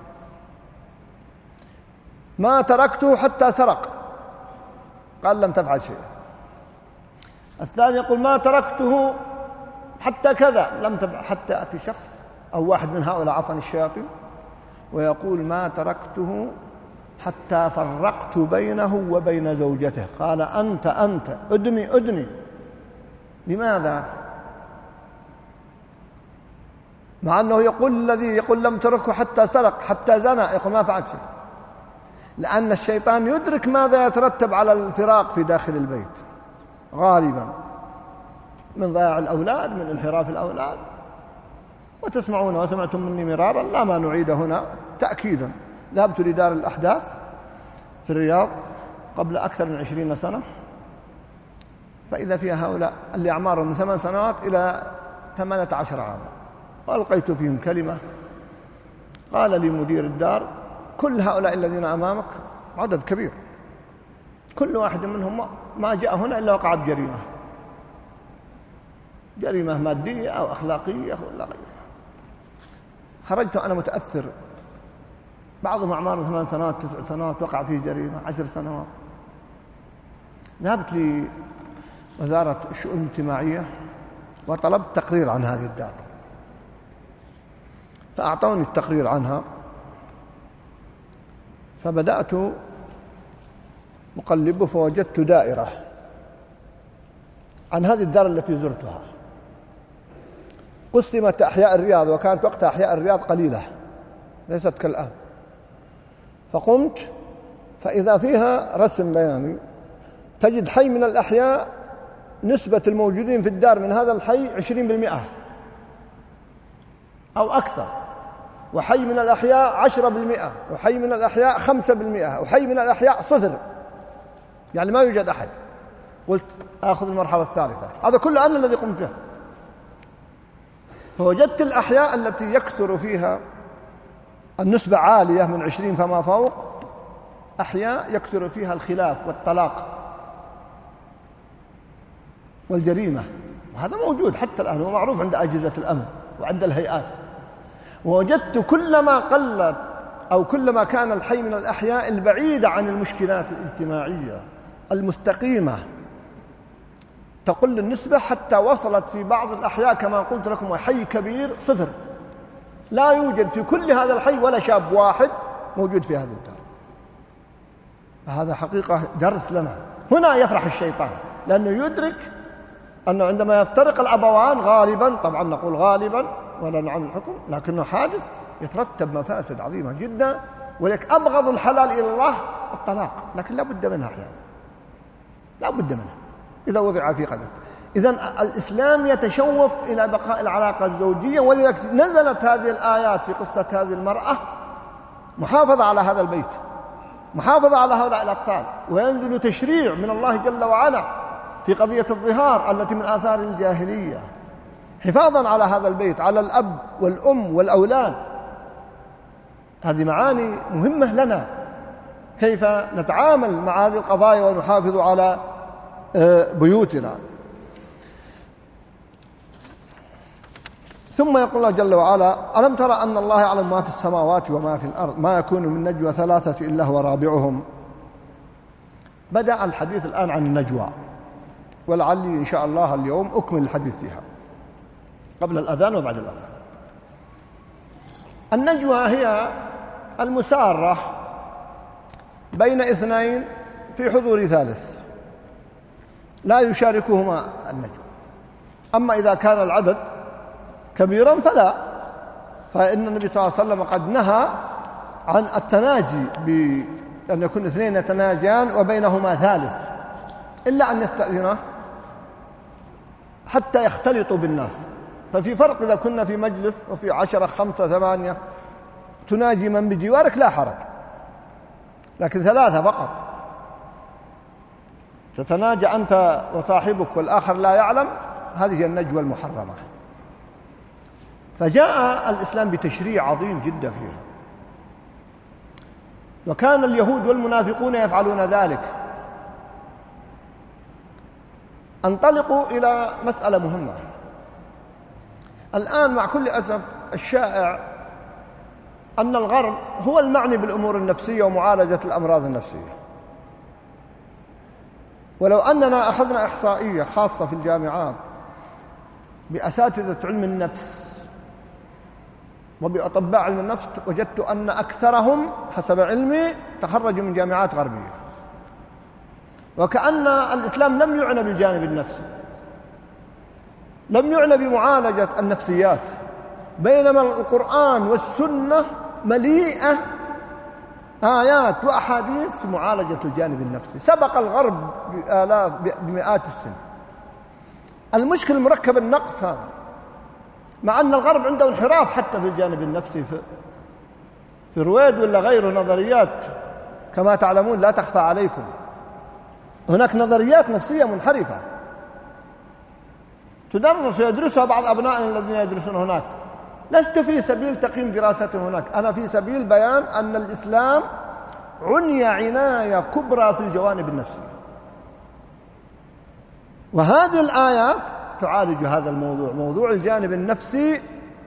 ما تركته حتى سرق، قال لم تفعل شيء. الثاني يقول ما تركته حتى كذا، لم تفعل، حتى يأتي شخص أو واحد من هؤلاء عفوا الشياطين ويقول ما تركته حتى فرقت بينه وبين زوجته، قال أنت أدني. لماذا؟ مع أنه يقول الذي يقول لم تركه حتى سرق حتى زنى، يقول ما فعل شيء، لأن الشيطان يدرك ماذا يترتب على الفراق في داخل البيت غالبا، من ضياع الأولاد، من انحراف الأولاد. وتسمعون وسمعتم مني مرارا، لا ما نعيد هنا تأكيدا. ذهبت لدار الأحداث في الرياض قبل أكثر من 20 سنة، فإذا فيها هؤلاء اللي أعمارهم من 8 سنوات إلى 18 عاما، وألقيت فيهم كلمة. قال لي مدير الدار كل هؤلاء الذين أمامك عدد كبير، كل واحد منهم ما جاء هنا إلا وقع بجريمة، جريمة مادية أو أخلاقية ولا غيرها. خرجت أنا متأثر، بعضهم أعماره 8 سنوات 9 سنوات وقع فيه جريمة 10 سنوات. ذهبت لوزارة الشؤون الاجتماعية وطلبت تقرير عن هذه الدار، فأعطوني التقرير عنها. فبدأت أقلب فوجدت دائرة عن هذه الدار التي زرتها، قسمت أحياء الرياض، وكانت وقتها أحياء الرياض قليلة ليست كالآن. فقمت فإذا فيها رسم بياني، تجد حي من الأحياء نسبة الموجودين في الدار من هذا الحي 20%، أو أكثر، وحي من الأحياء 10%، وحي من الأحياء 5%، وحي من الأحياء 0، يعني ما يوجد أحد. قلت آخذ المرحلة الثالثة، هذا كله أنا الذي قمت به. فوجدت الأحياء التي يكثر فيها النسبة عالية من 20 فما فوق، أحياء يكثر فيها الخلاف والطلاق والجريمة، وهذا موجود حتى الآن ومعروف عند أجهزة الأمن وعند الهيئات. ووجدت كلما قلت أو كلما كان الحي من الأحياء البعيدة عن المشكلات الاجتماعية المستقيمة تقل النسبة، حتى وصلت في بعض الأحياء كما قلت لكم وحي كبير 0، لا يوجد في كل هذا الحي ولا شاب واحد موجود في هذا الدار. هذا حقيقة درس لنا. هنا يفرح الشيطان، لأنه يدرك أنه عندما يفترق الأبوان غالبا، طبعا نقول غالبا ولا نعم الحكم، لكنه حادث يترتب مفاسد عظيمة جدا. ولك أبغض الحلال إلى الله الطلاق، لكن لا بد منها أحيانا، لا بد منها إذا وضع في قلب. إذن الإسلام يتشوف إلى بقاء العلاقة الزوجية، ولذلك نزلت هذه الآيات في قصة هذه المرأة محافظة على هذا البيت، محافظة على هؤلاء الأطفال، وينزل تشريع من الله جل وعلا في قضية الظهار التي من آثار الجاهلية، حفاظا على هذا البيت، على الأب والأم والأولاد. هذه معاني مهمة لنا، كيف نتعامل مع هذه القضايا ونحافظ على بيوتنا. ثم يقول الله جل وعلا: ألم ترى أن الله يعلم ما في السماوات وما في الأرض، ما يكون من نجوى 3 إلا هو رابعهم. بدأ الحديث الآن عن النجوى، ولعلي إن شاء الله اليوم أكمل الحديث فيها قبل الأذان وبعد الأذان. النجوى هي المسارة بين 2 في حضور ثالث لا يشاركهما النجوى. أما إذا كان العدد كبيرا فلا، فإن النبي صلى الله عليه وسلم قد نهى عن التناجي بأن يكون 2 يتناجان وبينهما ثالث، إلا أن يستأذنه حتى يختلطوا بالناس. ففي فرق إذا كنا في مجلس وفي 10 5 8 تناجي من بجوارك لا حرج، لكن 3 فقط تتناجى أنت وصاحبك والآخر لا يعلم، هذه النجوى المحرمة. فجاء الإسلام بتشريع عظيم جدا فيها، وكان اليهود والمنافقون يفعلون ذلك. انطلقوا إلى مسألة مهمة الآن مع كل أسف الشائع، أن الغرب هو المعني بالأمور النفسية ومعالجة الأمراض النفسية. ولو أننا أخذنا إحصائية خاصة في الجامعات بأساتذة علم النفس وبأطباء علم النفس، وجدت أن أكثرهم حسب علمي تخرجوا من جامعات غربية، وكأن الإسلام لم يعنى بالجانب النفسي، لم يعنى بمعالجة النفسيات، بينما القرآن والسنة مليئة آيات وأحاديث في معالجة الجانب النفسي. سبق الغرب بمئات السنين. المشكلة مركب النقص هذا، مع أن الغرب عنده انحراف حتى في الجانب النفسي، في رويد ولا غيره نظريات كما تعلمون لا تخفى عليكم، هناك نظريات نفسية منحرفة تدرس ويدرسها بعض أبنائنا الذين يدرسون هناك. لست في سبيل تقييم دراسته هناك، أنا في سبيل بيان أن الإسلام عني عناية كبرى في الجوانب النفسية، وهذه الآيات تعالج هذا الموضوع، موضوع الجانب النفسي.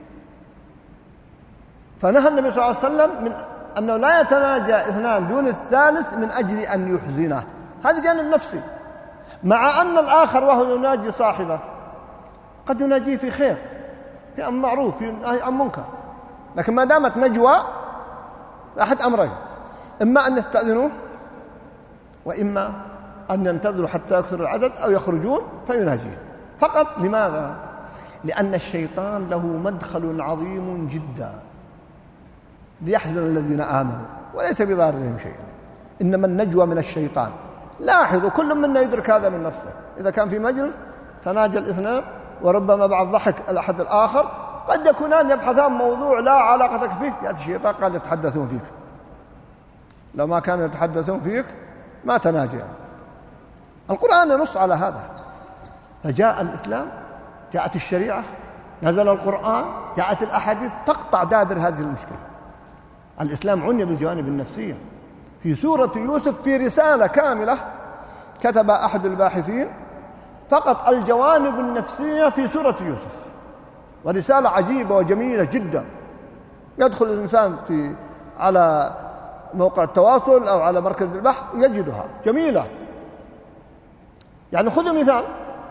فنهى النبي صلى الله عليه وسلم من أنه لا يتناجى 2 دون الثالث من أجل أن يحزنه، هذا جانب نفسي. مع أن الآخر وهو يناجي صاحبه قد يناجيه في خير، في أمر معروف، في نهي عن منكر، لكن ما دامت نجوى أحد أمرين: إما أن يستأذنوه، وإما أن ينتظروا حتى يكثر العدد أو يخرجون فيناجيه فقط. لماذا؟ لأن الشيطان له مدخل عظيم جدا ليحزن الذين آمنوا وليس بضارهم شيئا، إنما النجوى من الشيطان. لاحظوا كل منا يدرك هذا من نفسه، إذا كان في مجلس تناجى 2 وربما بعد ضحك الأحد الآخر قد يكونان يبحثان موضوع لا علاقة فيه، يأتي الشيطان قال يتحدثون فيك. لو ما كانوا يتحدثون فيك ما تناجي. القرآن ينص على هذا. فجاء الإسلام، جاءت الشريعة، نزل القرآن، جاءت الأحاديث تقطع دابر هذه المشكلة. الإسلام عني بالجوانب النفسية. في سورة يوسف في رسالة كاملة كتب أحد الباحثين فقط الجوانب النفسية في سورة يوسف، ورسالة عجيبة وجميلة جدا. يدخل الإنسان على موقع التواصل أو على مركز البحث يجدها جميلة. يعني خذوا مثال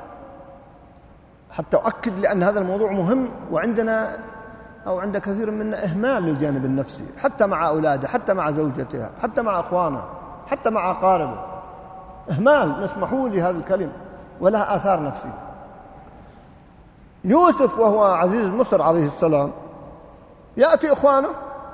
حتى أؤكد، لأن هذا الموضوع مهم، وعندنا أو عند كثير منا إهمال للجانب النفسي، حتى مع أولاده، حتى مع زوجته، حتى مع أخوانه، حتى مع أقاربه. إهمال، نسمحوا لي هذه الكلمة، ولها آثار نفسية. يوسف وهو عزيز مصر عليه السلام يأتي إخوانه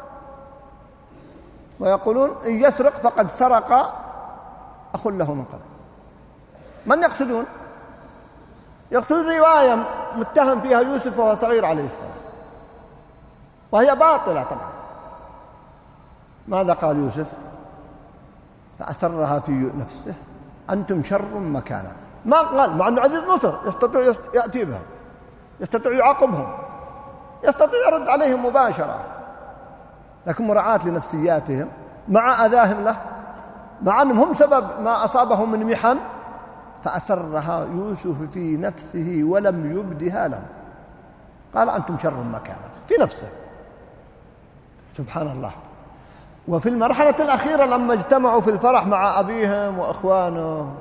ويقولون إن يسرق فقد سرق أخ له من قبل. من يقصدون؟ يقصدون رواية متهم فيها يوسف وهو صغير عليه السلام، وهي باطلة طبعا. ماذا قال يوسف؟ فأسرها في نفسه أنتم شر مكانا. ما قال، مع أنه عزيز مصر يستطيع يأتي بها، يستطيع يعاقبهم، يستطيع يرد عليهم مباشرة، لكن مراعاة لنفسياتهم مع أذاهم له، مع أنهم هم سبب ما أصابهم من محن، فأسرها يوسف في نفسه ولم يبدها لهم. قال أنتم شر مكانا في نفسه. سبحان الله. وفي المرحلة الأخيرة لما اجتمعوا في الفرح مع أبيهم وأخوانه،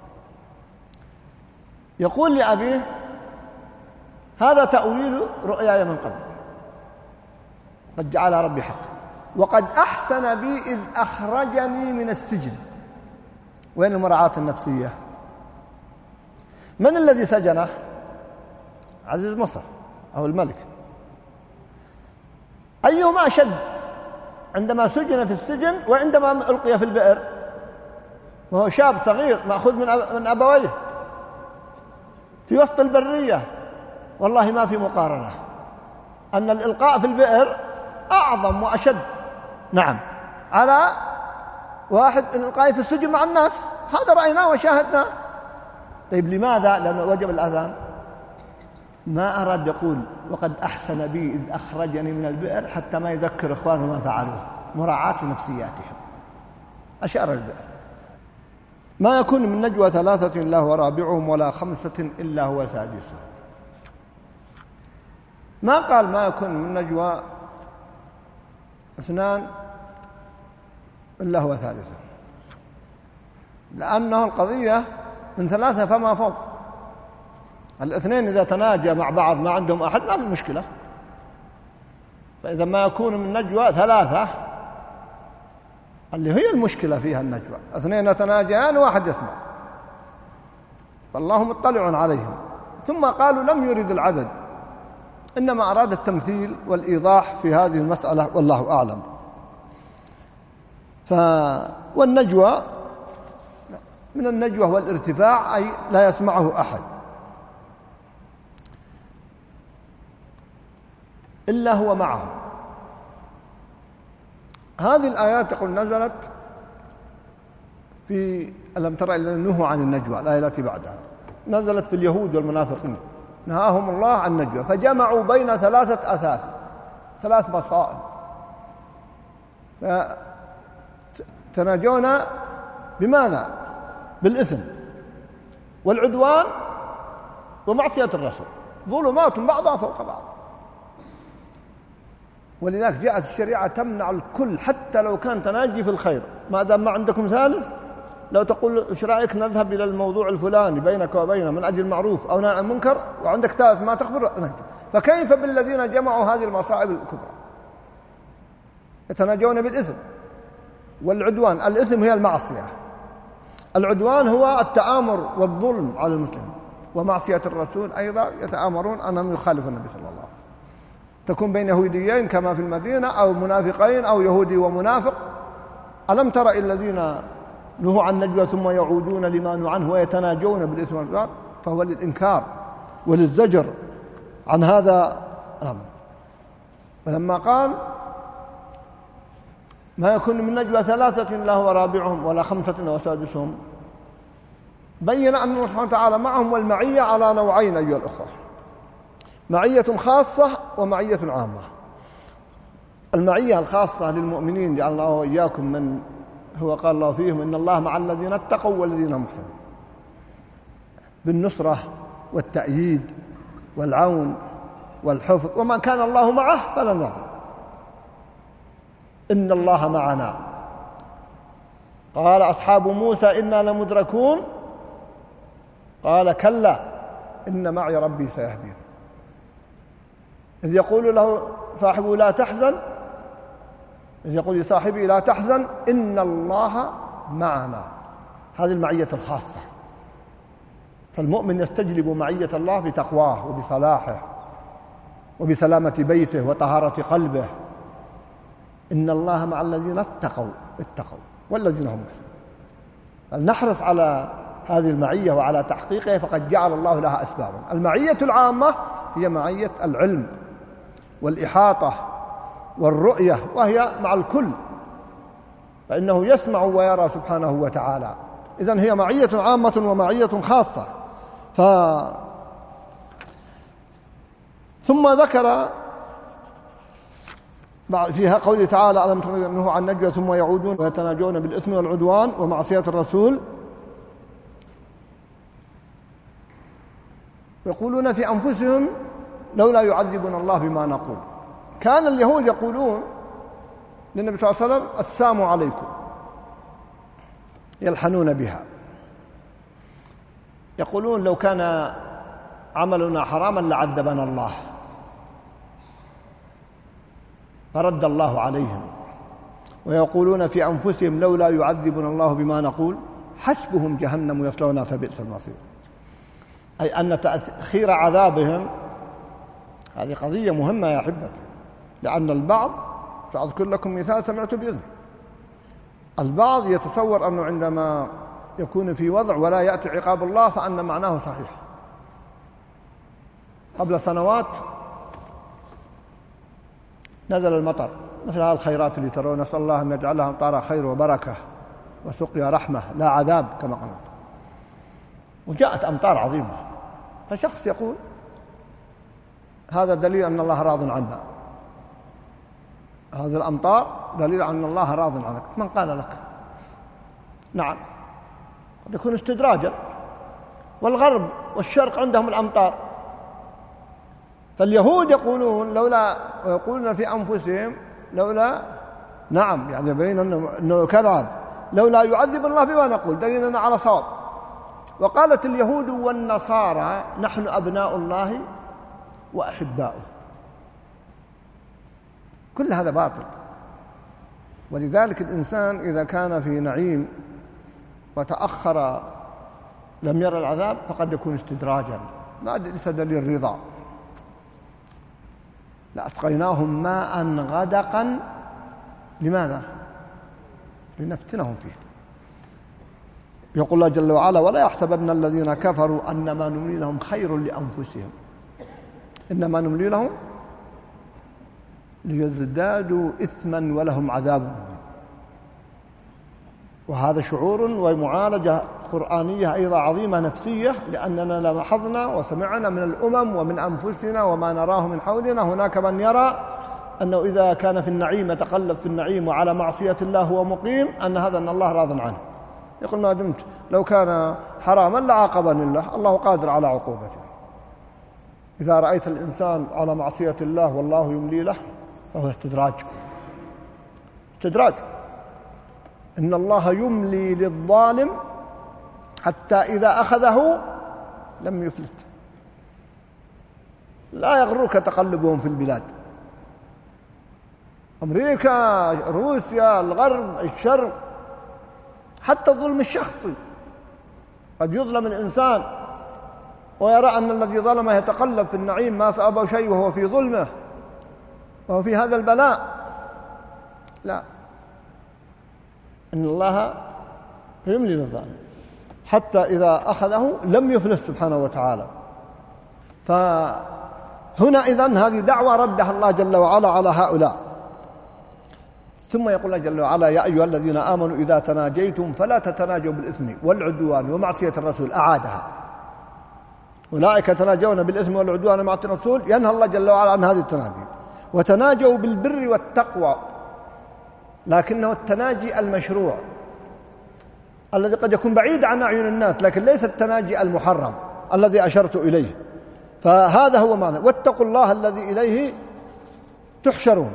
يقول لأبيه هذا تأويل رؤياي من قبل، قد جعل ربي حقا، وقد أحسن بي إذ أخرجني من السجن. وين المراعاة النفسية؟ من الذي سجنه؟ عزيز مصر أو الملك. أيهما أشد، عندما سجن في السجن وعندما ألقي في البئر وهو شاب صغير مأخوذ من أبويه في وسط البرية؟ والله ما في مقارنة، أن الإلقاء في البئر أعظم وأشد، نعم، على واحد الإلقاء في السجن مع الناس. هذا رأيناه وشاهدناه. طيب لماذا؟ لأنه وجب الأذان. ما أراد يقول وقد أحسن بي إذ أخرجني من البئر حتى ما يذكر إخوانه ما فعلوه، مراعاة لنفسياتهم. أشار البئر. ما يكون من نجوى ثلاثة إلا هو رابعهم ولا خمسة إلا هو سادسهم. ما قال ما يكون من نجوى اثنان إلا هو ثالثهم، لأنه القضية من ثلاثة فما فوق. الاثنين إذا تناجى مع بعض ما عندهم أحد ما في مشكلة. فإذا ما يكون من نجوى ثلاثة اللي هي المشكلة فيها النجوى، اثنين يتناجيان واحد يسمع، فالله مطلع عليهم. ثم قالوا لم يرد العدد، إنما أراد التمثيل والإيضاح في هذه المسألة، والله أعلم. والنجوى من النجوى والارتفاع، أي لا يسمعه أحد إلا هو معه. هذه الآيات تقول نزلت في ألم ترى الذين نهوا عن النجوى، الآية التي بعدها نزلت في اليهود والمنافقين، نهاهم الله عن النجوى، فجمعوا بين ثلاثة أثاث، ثلاث مصائب، تناجون بماذا؟ بالإثم والعدوان ومعصية الرسول، ظلمات بعضها فوق بعض. ولذلك جاءت الشريعة تمنع الكل، حتى لو كان تناجي في الخير، ما دام ما عندكم ثالث. لو تقول ايش رايك نذهب الى الموضوع الفلاني بينك وبينه من اجل المعروف او نهي عن المنكر، وعندك ثالث ما تخبر نجي. فكيف بالذين جمعوا هذه المصائب الكبرى؟ يتناجون بالاثم والعدوان. الاثم هي المعصيه، العدوان هو التآمر والظلم على المسلم، ومعصيه الرسول ايضا يتآمرون انهم يخالفوا النبي صلى الله عليه وسلم. تكون بين يهوديين كما في المدينة، أو منافقين، أو يهودي ومنافق. ألم تر الذين نهوا عن النجوى ثم يعودون لما نهوا عنه ويتناجون بالإثم والعدوان، فهو للإنكار وللزجر عن هذا ولما قال ما يكون من نجوى ثلاثة إلا هو رابعهم ولا خمسة وسادسهم، بين أن الله سبحانه وتعالى معهم، والمعية على نوعين أيها الأخوة، معية خاصة ومعية عامة. المعية الخاصة للمؤمنين جعل الله وإياكم من هو قال الله فيهم إن الله مع الذين اتقوا والذين هم محسنون، بالنصرة والتأييد والعون والحفظ، ومن كان الله معه فلن يضل. إن الله معنا. قال أصحاب موسى إنا لمدركون، قال كلا إن معي ربي سيهدين. إذ يقول له صاحبه لا تحزن، إذ يقول لصاحبه لا تحزن إن الله معنا، هذه المعية الخاصة. فالمؤمن يستجلب معية الله بتقواه وبصلاحه وبسلامة بيته وطهارة قلبه. إن الله مع الذين اتقوا والذين هم محسنون. فلنحرص على هذه المعية وعلى تحقيقها، فقد جعل الله لها أسبابا. المعية العامة هي معية العلم والإحاطة والرؤية، وهي مع الكل، فإنه يسمع ويرى سبحانه وتعالى. إذن هي معية عامة ومعية خاصة. ثم ذكر فيها قوله تعالى ألم تر أنه عن نجوى ثم يعودون ويتناجون بالإثم والعدوان ومعصية الرسول، يقولون في أنفسهم لولا يعذبنا الله بما نقول. كان اليهود يقولون للنبي صلى الله عليه وسلم السلام عليكم، يلحنون بها، يقولون لو كان عملنا حراما لعذبنا الله، فرد الله عليهم. ويقولون في أنفسهم لولا يعذبنا الله بما نقول حسبهم جهنم يصلونها فبئس المصير. أي أن تأخير عذابهم هذه قضية مهمة يا أحبتي، لأن البعض، سأذكر لكم مثال سمعت بإذن، البعض يتصور أنه عندما يكون في وضع ولا يأتي عقاب الله فأن معناه صحيح. قبل سنوات نزل المطر، مثل هذه الخيرات اللي ترون، نسأل الله أن يجعلها أمطار خير وبركة وسقيا رحمة لا عذاب كما قلنا، وجاءت أمطار عظيمة، فشخص يقول هذا دليل أن الله راض عنا، هذه الأمطار دليل أن الله راض عنك. من قال لك؟ نعم، قد يكون استدراجا، والغرب والشرق عندهم الأمطار. فاليهود يقولون لولا، ويقولون في أنفسهم لولا، نعم يعني بين أنه كان عاد لولا يعذب الله بما نقول، دليلنا على صواب. وقالت اليهود والنصارى نحن أبناء الله وأحباؤه. كل هذا باطل. ولذلك الإنسان إذا كان في نعيم وتأخر لم يرى العذاب فقد يكون استدراجا، ليس دليل رضا. لأسقيناهم ماء غدقا، لماذا؟ لنفتنهم فيه. يقول الله جل وعلا ولا يحسبن الذين كفروا أنما نملي لهم خير لأنفسهم إنما نملي لهم ليزدادوا إثما ولهم عذاب مهين. وهذا شعور ومعالجة قرآنية أيضا عظيمة نفسية، لأننا لاحظنا وسمعنا من الأمم ومن أنفسنا وما نراه من حولنا هناك من يرى أنه إذا كان في النعيم يتقلب في النعيم وعلى معصية الله هو مقيم، أن هذا أن الله راض عنه. يقول ما دمت لو كان حراما لعاقبني الله، الله قادر على عقوبته. إذا رأيت الإنسان على معصية الله والله يملي له فهو استدراج. إن الله يملي للظالم حتى إذا أخذه لم يفلت. لا يغرك تقلبهم في البلاد، أمريكا، روسيا، الغرب، الشرق، حتى الظلم الشخصي. قد يظلم الإنسان ويرى أن الذي ظلمه يتقلب في النعيم ما أصابه شيء وهو في ظلمه وهو في هذا البلاء. لا، إن الله يملي للظالم حتى إذا أخذه لم يفلت سبحانه وتعالى. هنا إذن هذه دعوة ردها الله جل وعلا على هؤلاء. ثم يقول الله جل وعلا: يا أيها الذين آمنوا إذا تناجيتم فلا تتناجوا بالإثم والعدوان ومعصية الرسول. أعادها: أولئك يتناجون بالإثم والعدوان ومعصية الرسول. ينهى الله جل وعلا عن هذه التناجي. وتناجوا بالبر والتقوى، لكنه التناجي المشروع الذي قد يكون بعيد عن أعين الناس، لكن ليس التناجي المحرم الذي أشرت إليه. فهذا هو معنى واتقوا الله الذي إليه تحشرون.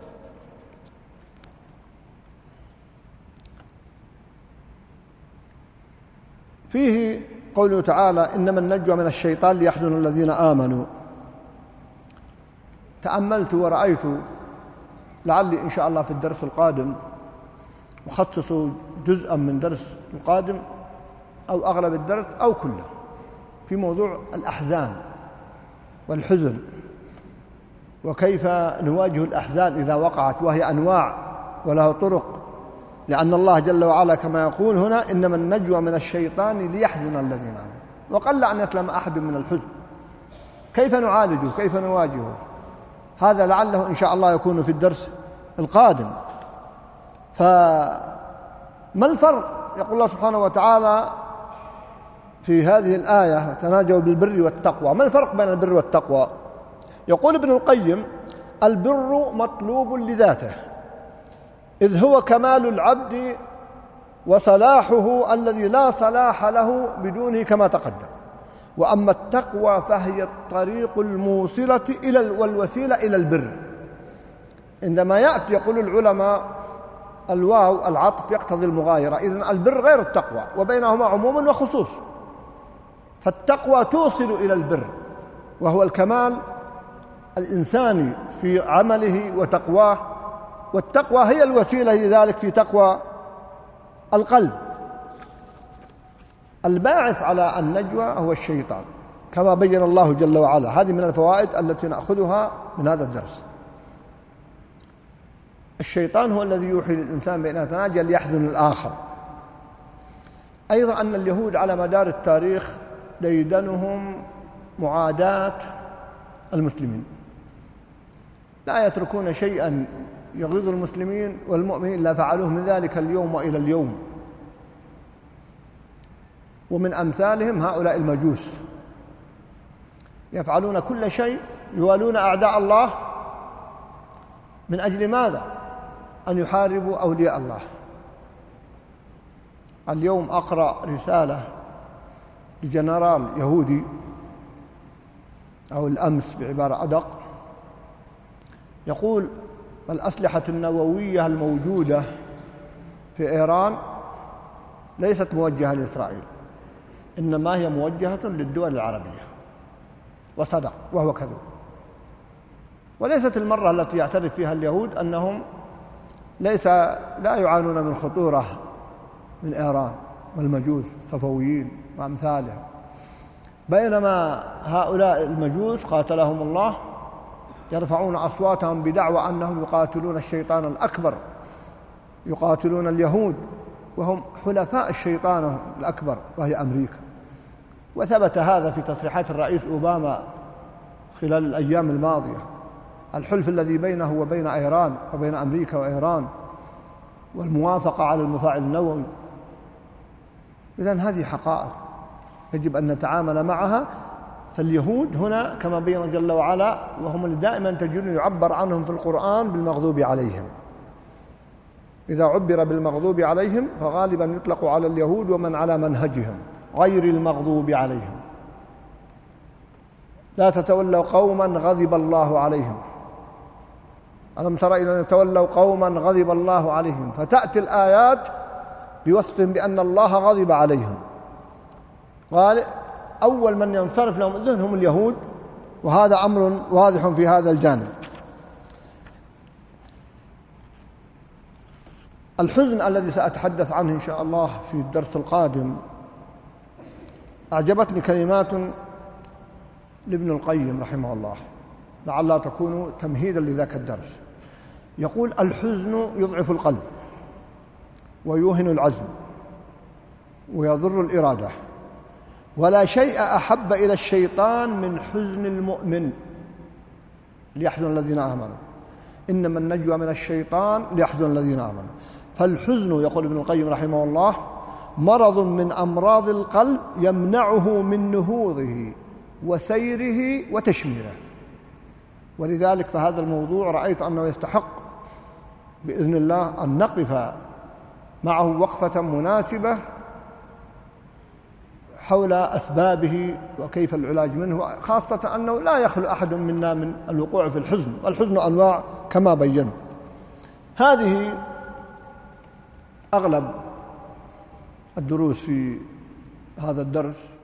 فيه قوله تعالى: إنما النجوى من الشيطان ليحزن الذين آمنوا. تأملت ورأيت، لعلي إن شاء الله في الدرس القادم أخصص جزءا من درس القادم أو أغلب الدرس أو كله في موضوع الأحزان والحزن، وكيف نواجه الأحزان إذا وقعت، وهي أنواع ولها طرق، لأن الله جل وعلا كما يقول هنا: إنما النجوى من الشيطان ليحزن الذين آمنوا. وقل أن يسلم أحد من الحزن. كيف نعالجه؟ كيف نواجهه؟ هذا لعله إن شاء الله يكون في الدرس القادم. فما الفرق؟ يقول الله سبحانه وتعالى في هذه الآية: تناجوا بالبر والتقوى. ما الفرق بين البر والتقوى؟ يقول ابن القيم: البر مطلوب لذاته، إذ هو كمال العبد وصلاحه الذي لا صلاح له بدونه كما تقدم. وأما التقوى فهي الطريق الموصلة والوسيلة إلى البر. عندما يأتي يقول العلماء الواو العطف يقتضي المغايرة، إذن البر غير التقوى، وبينهما عموم وخصوص. فالتقوى توصل إلى البر، وهو الكمال الإنساني في عمله وتقواه، والتقوى هي الوسيلة لذلك في تقوى القلب. الباعث على النجوى هو الشيطان كما بين الله جل وعلا. هذه من الفوائد التي نأخذها من هذا الدرس. الشيطان هو الذي يوحي للإنسان بأن يتناجى ليحزن الآخر. أيضا أن اليهود على مدار التاريخ ديدنهم معاداة المسلمين، لا يتركون شيئا يغيظ المسلمين والمؤمنين إلا فعلوه من ذلك اليوم وإلى اليوم. ومن أمثالهم هؤلاء المجوس، يفعلون كل شيء، يوالون أعداء الله من أجل ماذا؟ أن يحاربوا أولياء الله. اليوم أقرأ رسالة لجنرال يهودي، أو الأمس بعبارة أدق، يقول: الأسلحة النووية الموجودة في إيران ليست موجهة لإسرائيل، إنما هي موجهة للدول العربية. وصدق، وهو كذب. وليست المرة التي يعترف فيها اليهود أنهم لا يعانون من خطورة من إيران والمجوس الصفويين وأمثالهم، بينما هؤلاء المجوس قاتلهم الله يرفعون أصواتهم بدعوى أنهم يقاتلون الشيطان الأكبر، يقاتلون اليهود، وهم حلفاء الشيطان الأكبر وهي أمريكا. وثبت هذا في تصريحات الرئيس أوباما خلال الأيام الماضية، الحلف الذي بينه وبين إيران وبين أمريكا وإيران، والموافقة على المفاعل النووي. إذن هذه حقائق يجب أن نتعامل معها. فاليهود هنا كما بين جل وعلا، وهم اللي دائما تجدون يعبر عنهم في القرآن بالمغضوب عليهم. إذا عبر بالمغضوب عليهم فغالبا يطلق على اليهود ومن على منهجهم، غير المغضوب عليهم. لا تتولوا قوما غضب الله عليهم، ألم تر إلى تولوا قوما غضب الله عليهم، فتأتي الآيات بوصف بأن الله غضب عليهم. قال أول من ينصرف لهم الذهن هم اليهود، وهذا أمر واضح في هذا الجانب. الحزن الذي سأتحدث عنه إن شاء الله في الدرس القادم، أعجبتني كلمات لابن القيم رحمه الله، لعلها تكون تمهيدا لذاك الدرس. يقول: الحزن يضعف القلب ويوهن العزم ويضر الإرادة، ولا شيء أحب إلى الشيطان من حزن المؤمن ليحزن الذين آمنوا، إنما النجوى من الشيطان ليحزن الذين آمنوا. فالحزن يقول ابن القيم رحمه الله مرض من أمراض القلب يمنعه من نهوضه وسيره وتشميره. ولذلك فهذا الموضوع رأيت أنه يستحق بإذن الله أن نقف معه وقفة مناسبة حول أسبابه وكيف العلاج منه، خاصة أنه لا يخلو أحد منا من الوقوع في الحزن، والحزن أنواع كما بينا. هذه أغلب الدروس في هذا الدرس.